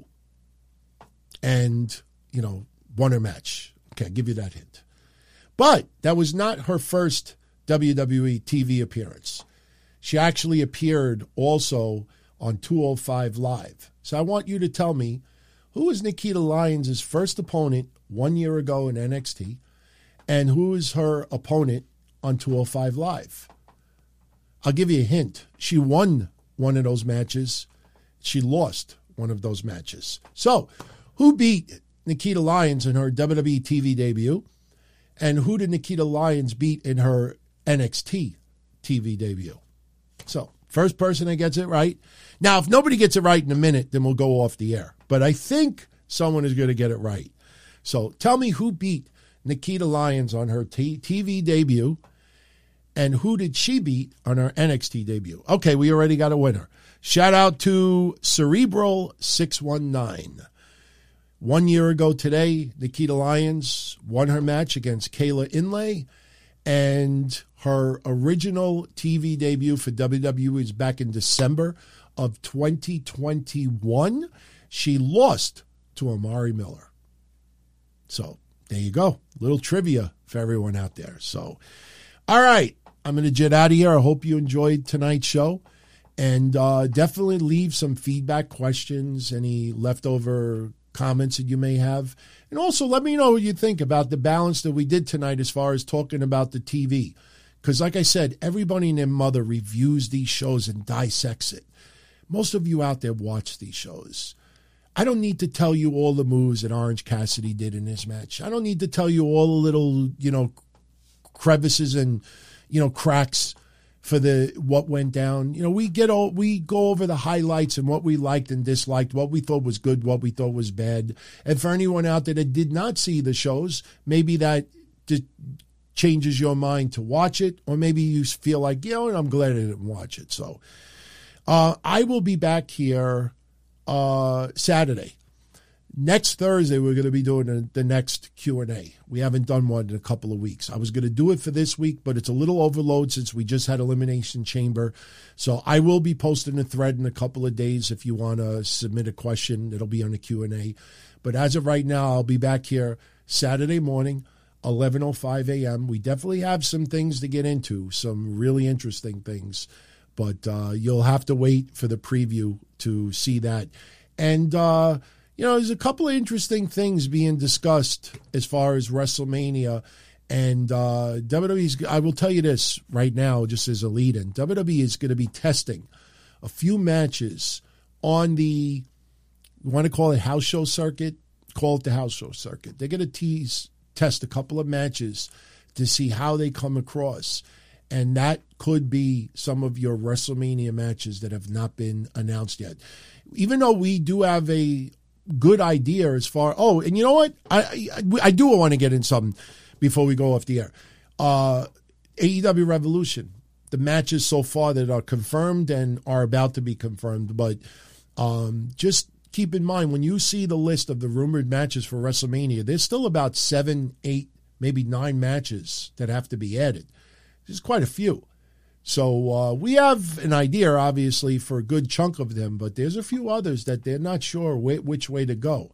and, you know, won her match. Okay, I'll give you that hint. But that was not her first W W E T V appearance. She actually appeared also on two oh five Live. So I want you to tell me, who was Nikita Lyons' first opponent one year ago in N X T, and who is her opponent on two oh five Live? I'll give you a hint. She won one of those matches. She lost one of those matches. So, who beat Nikita Lyons in her W W E T V debut? And who did Nikita Lyons beat in her N X T T V debut? So, first person that gets it right. Now, if nobody gets it right in a minute, then we'll go off the air. But I think someone is going to get it right. So, tell me who beat Nikita Lyons on her t- TV debut, and who did she beat on her N X T debut? Okay, we already got a winner. Shout out to Cerebral six one nine. One year ago today, Nikita Lyons won her match against Kayla Inlay, and her original T V debut for W W E is back in December of twenty twenty-one. She lost to Amari Miller. So there you go. Little trivia for everyone out there. So, all right. I'm going to jet out of here. I hope you enjoyed tonight's show. And uh, definitely leave some feedback, questions, any leftover comments that you may have. And also let me know what you think about the balance that we did tonight as far as talking about the T V. Because like I said, everybody and their mother reviews these shows and dissects it. Most of you out there watch these shows. I don't need to tell you all the moves that Orange Cassidy did in this match. I don't need to tell you all the little, you know, crevices and, you know, cracks for the what went down. You know, we get all, we go over the highlights and what we liked and disliked, what we thought was good, what we thought was bad. And for anyone out there that did not see the shows, maybe that just changes your mind to watch it, or maybe you feel like, you know, I'm glad I didn't watch it. So uh, I will be back here uh, Saturday. Next Thursday, we're going to be doing the, the next Q and A. We haven't done one in a couple of weeks. I was going to do it for this week, but it's a little overload since we just had Elimination Chamber. So I will be posting a thread in a couple of days. If you want to submit a question, it'll be on the Q and A. But as of right now, I'll be back here Saturday morning, eleven oh five a.m. We definitely have some things to get into, some really interesting things. But uh, you'll have to wait for the preview to see that. And, uh, you know, there's a couple of interesting things being discussed as far as WrestleMania. And uh, W W E's, I will tell you this right now, just as a lead-in, W W E is going to be testing a few matches on the, you want to call it house show circuit? Call it the house show circuit. They're going to tease, test a couple of matches to see how they come across. And that could be some of your WrestleMania matches that have not been announced yet. Even though we do have a good idea as far, oh, and you know what? I I, I do want to get in something before we go off the air. Uh, A E W Revolution, the matches so far that are confirmed and are about to be confirmed. But um, just keep in mind, when you see the list of the rumored matches for WrestleMania, there's still about seven, eight, maybe nine matches that have to be added. There's quite a few. So uh, we have an idea, obviously, for a good chunk of them, but there's a few others that they're not sure wh- which way to go.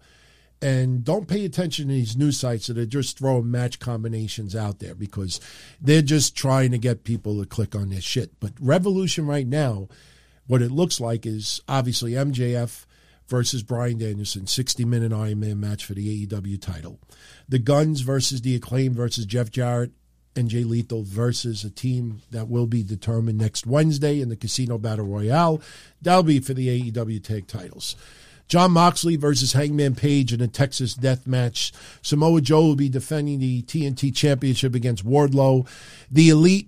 And don't pay attention to these news sites that are just throwing match combinations out there because they're just trying to get people to click on this shit. But Revolution right now, what it looks like is obviously M J F versus Bryan Danielson, sixty-minute Iron Man match for the A E W title. The Guns versus the Acclaim versus Jeff Jarrett and Jay Lethal versus a team that will be determined next Wednesday in the Casino Battle Royale. That'll be for the A E W tag titles. Jon Moxley versus Hangman Page in a Texas death match. Samoa Joe will be defending the T N T Championship against Wardlow. The Elite,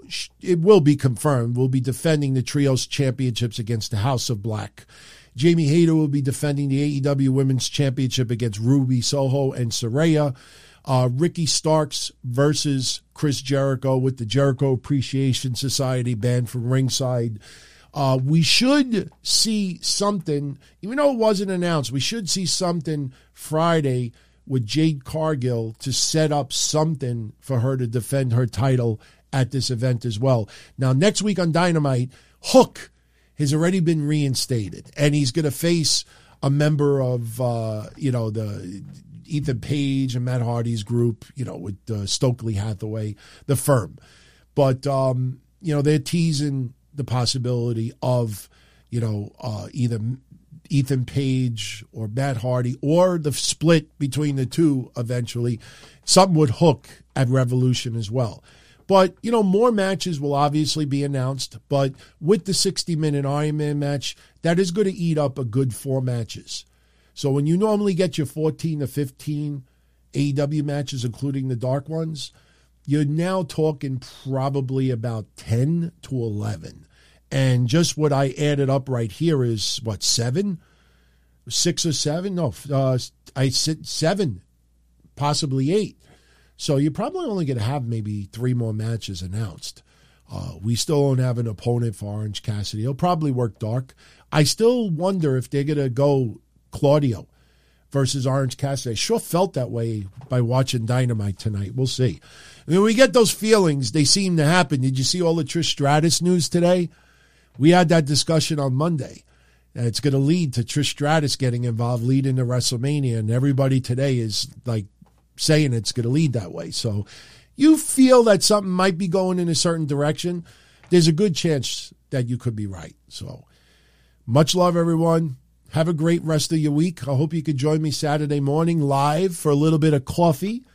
it will be confirmed, will be defending the Trios Championships against the House of Black. Jamie Hayter will be defending the A E W Women's Championship against Ruby Soho and Saraya. Uh, Ricky Starks versus Chris Jericho with the Jericho Appreciation Society banned from ringside. Uh, we should see something, even though it wasn't announced, we should see something Friday with Jade Cargill to set up something for her to defend her title at this event as well. Now, next week on Dynamite, Hook has already been reinstated, and he's going to face a member of, uh, you know, the Ethan Page and Matt Hardy's group, you know, with uh, Stokely Hathaway, the Firm. But, um, you know, they're teasing the possibility of, you know, uh, either Ethan Page or Matt Hardy or the split between the two eventually. Something would Hook at Revolution as well. But, you know, more matches will obviously be announced. But with the sixty-minute Iron Man match, that is going to eat up a good four matches. So when you normally get your fourteen to fifteen A E W matches, including the dark ones, you're now talking probably about ten to eleven. And just what I added up right here is, what, seven? Six or seven? No, uh, I said seven, possibly eight. So you're probably only going to have maybe three more matches announced. Uh, we still don't have an opponent for Orange Cassidy. He'll probably work dark. I still wonder if they're going to go Claudio versus Orange Cassidy. I sure felt that way by watching Dynamite tonight. We'll see. When we get those feelings, they seem to happen. Did you see all the Trish Stratus news today? We had that discussion on Monday. And it's going to lead to Trish Stratus getting involved, leading to WrestleMania, and everybody today is like saying it's going to lead that way. So you feel that something might be going in a certain direction, there's a good chance that you could be right. So much love, everyone. Have a great rest of your week. I hope you could join me Saturday morning live for a little bit of coffee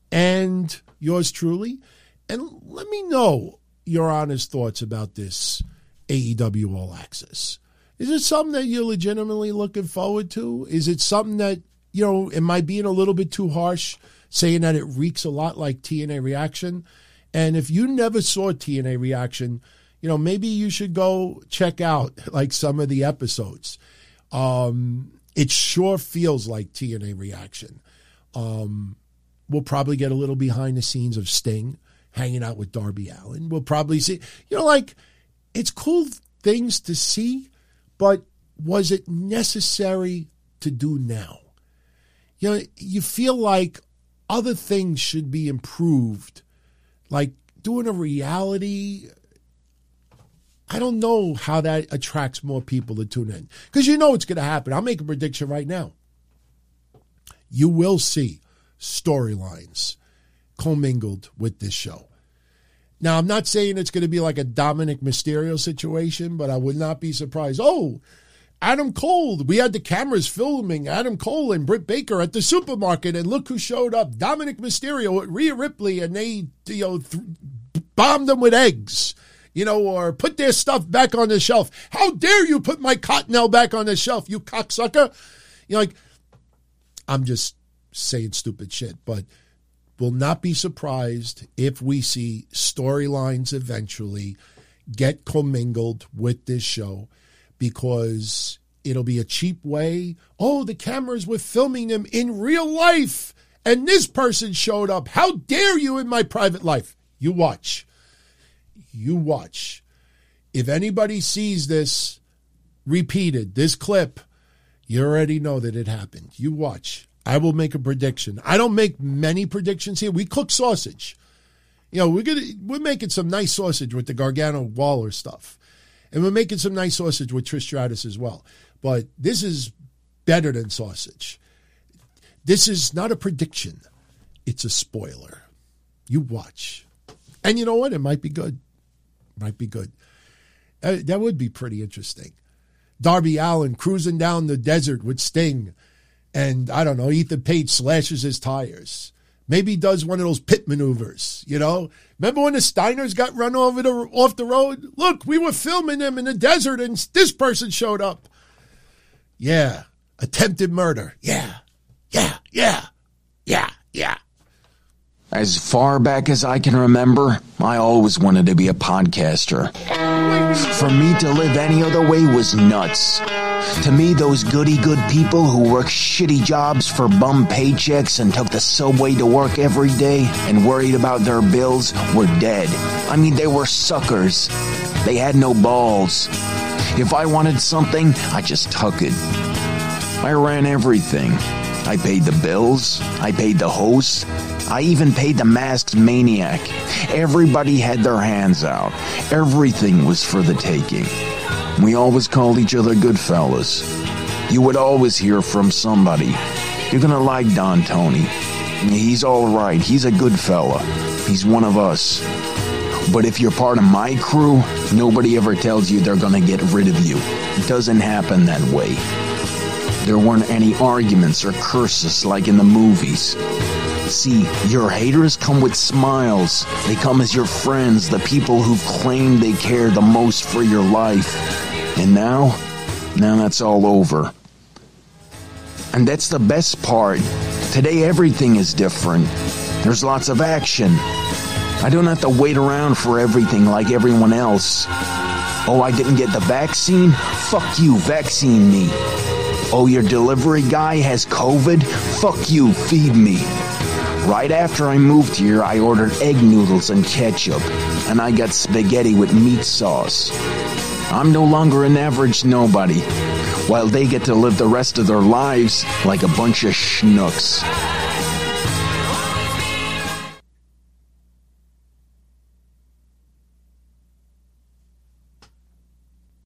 and yours truly. And let me know your honest thoughts about this A E W All Access. Is it something that you're legitimately looking forward to? Is it something that, you know, am I being a little bit too harsh saying that it reeks a lot like T N A Reaction? And if you never saw T N A Reaction, you know, maybe you should go check out like some of the episodes. Um, it sure feels like T N A Reaction. Um, we'll probably get a little behind the scenes of Sting hanging out with Darby Allin. We'll probably see, you know, like, it's cool things to see, but was it necessary to do now? You know, you feel like other things should be improved, like doing a reality. I don't know how that attracts more people to tune in, because you know it's going to happen. I'll make a prediction right now. You will see storylines commingled with this show. Now, I'm not saying it's going to be like a Dominic Mysterio situation, but I would not be surprised. Oh, Adam Cole. We had the cameras filming Adam Cole and Britt Baker at the supermarket, and look who showed up. Dominic Mysterio at Rhea Ripley, and they, you know, th- bombed them with eggs, you know, or put their stuff back on the shelf. How dare you put my Cottonelle back on the shelf, you cocksucker? You know, like, I'm just saying stupid shit, but will not be surprised if we see storylines eventually get commingled with this show, because it'll be a cheap way. Oh, the cameras were filming them in real life, and this person showed up. How dare you in my private life? You watch. You watch. If anybody sees this repeated, this clip, you already know that it happened. You watch. I will make a prediction. I don't make many predictions here. We cook sausage. You know, we're gonna we're making some nice sausage with the Gargano Waller stuff. And we're making some nice sausage with Trish Stratus as well. But this is better than sausage. This is not a prediction. It's a spoiler. You watch. And you know what? It might be good. Might be good. Uh, that would be pretty interesting. Darby Allin cruising down the desert with Sting. And, I don't know, Ethan Page slashes his tires. Maybe he does one of those pit maneuvers, you know? Remember when the Steiners got run over the, off the road? Look, we were filming them in the desert and this person showed up. Yeah. Attempted murder. Yeah. Yeah. Yeah. Yeah. Yeah. As far back as I can remember, I always wanted to be a podcaster. For me to live any other way was nuts. To me, those goody-good people who worked shitty jobs for bum paychecks and took the subway to work every day and worried about their bills were dead. I mean, they were suckers. They had no balls. If I wanted something, I just took it. I ran everything. I paid the bills. I paid the host. I even paid the masked maniac. Everybody had their hands out. Everything was for the taking. We always called each other good fellas. You would always hear from somebody. You're gonna like Don Tony. He's all right. He's a good fella. He's one of us. But if you're part of my crew, nobody ever tells you they're gonna get rid of you. It doesn't happen that way. There weren't any arguments or curses like in the movies. See, your haters come with smiles. They come as your friends, the people who claim they care the most for your life. And now, now that's all over. And that's the best part. Today everything is different. There's lots of action. I don't have to wait around for everything like everyone else. Oh, I didn't get the vaccine? Fuck you, vaccine me. Oh, your delivery guy has COVID? Fuck you, feed me. Right after I moved here, I ordered egg noodles and ketchup, and I got spaghetti with meat sauce. I'm no longer an average nobody, while they get to live the rest of their lives like a bunch of schnooks.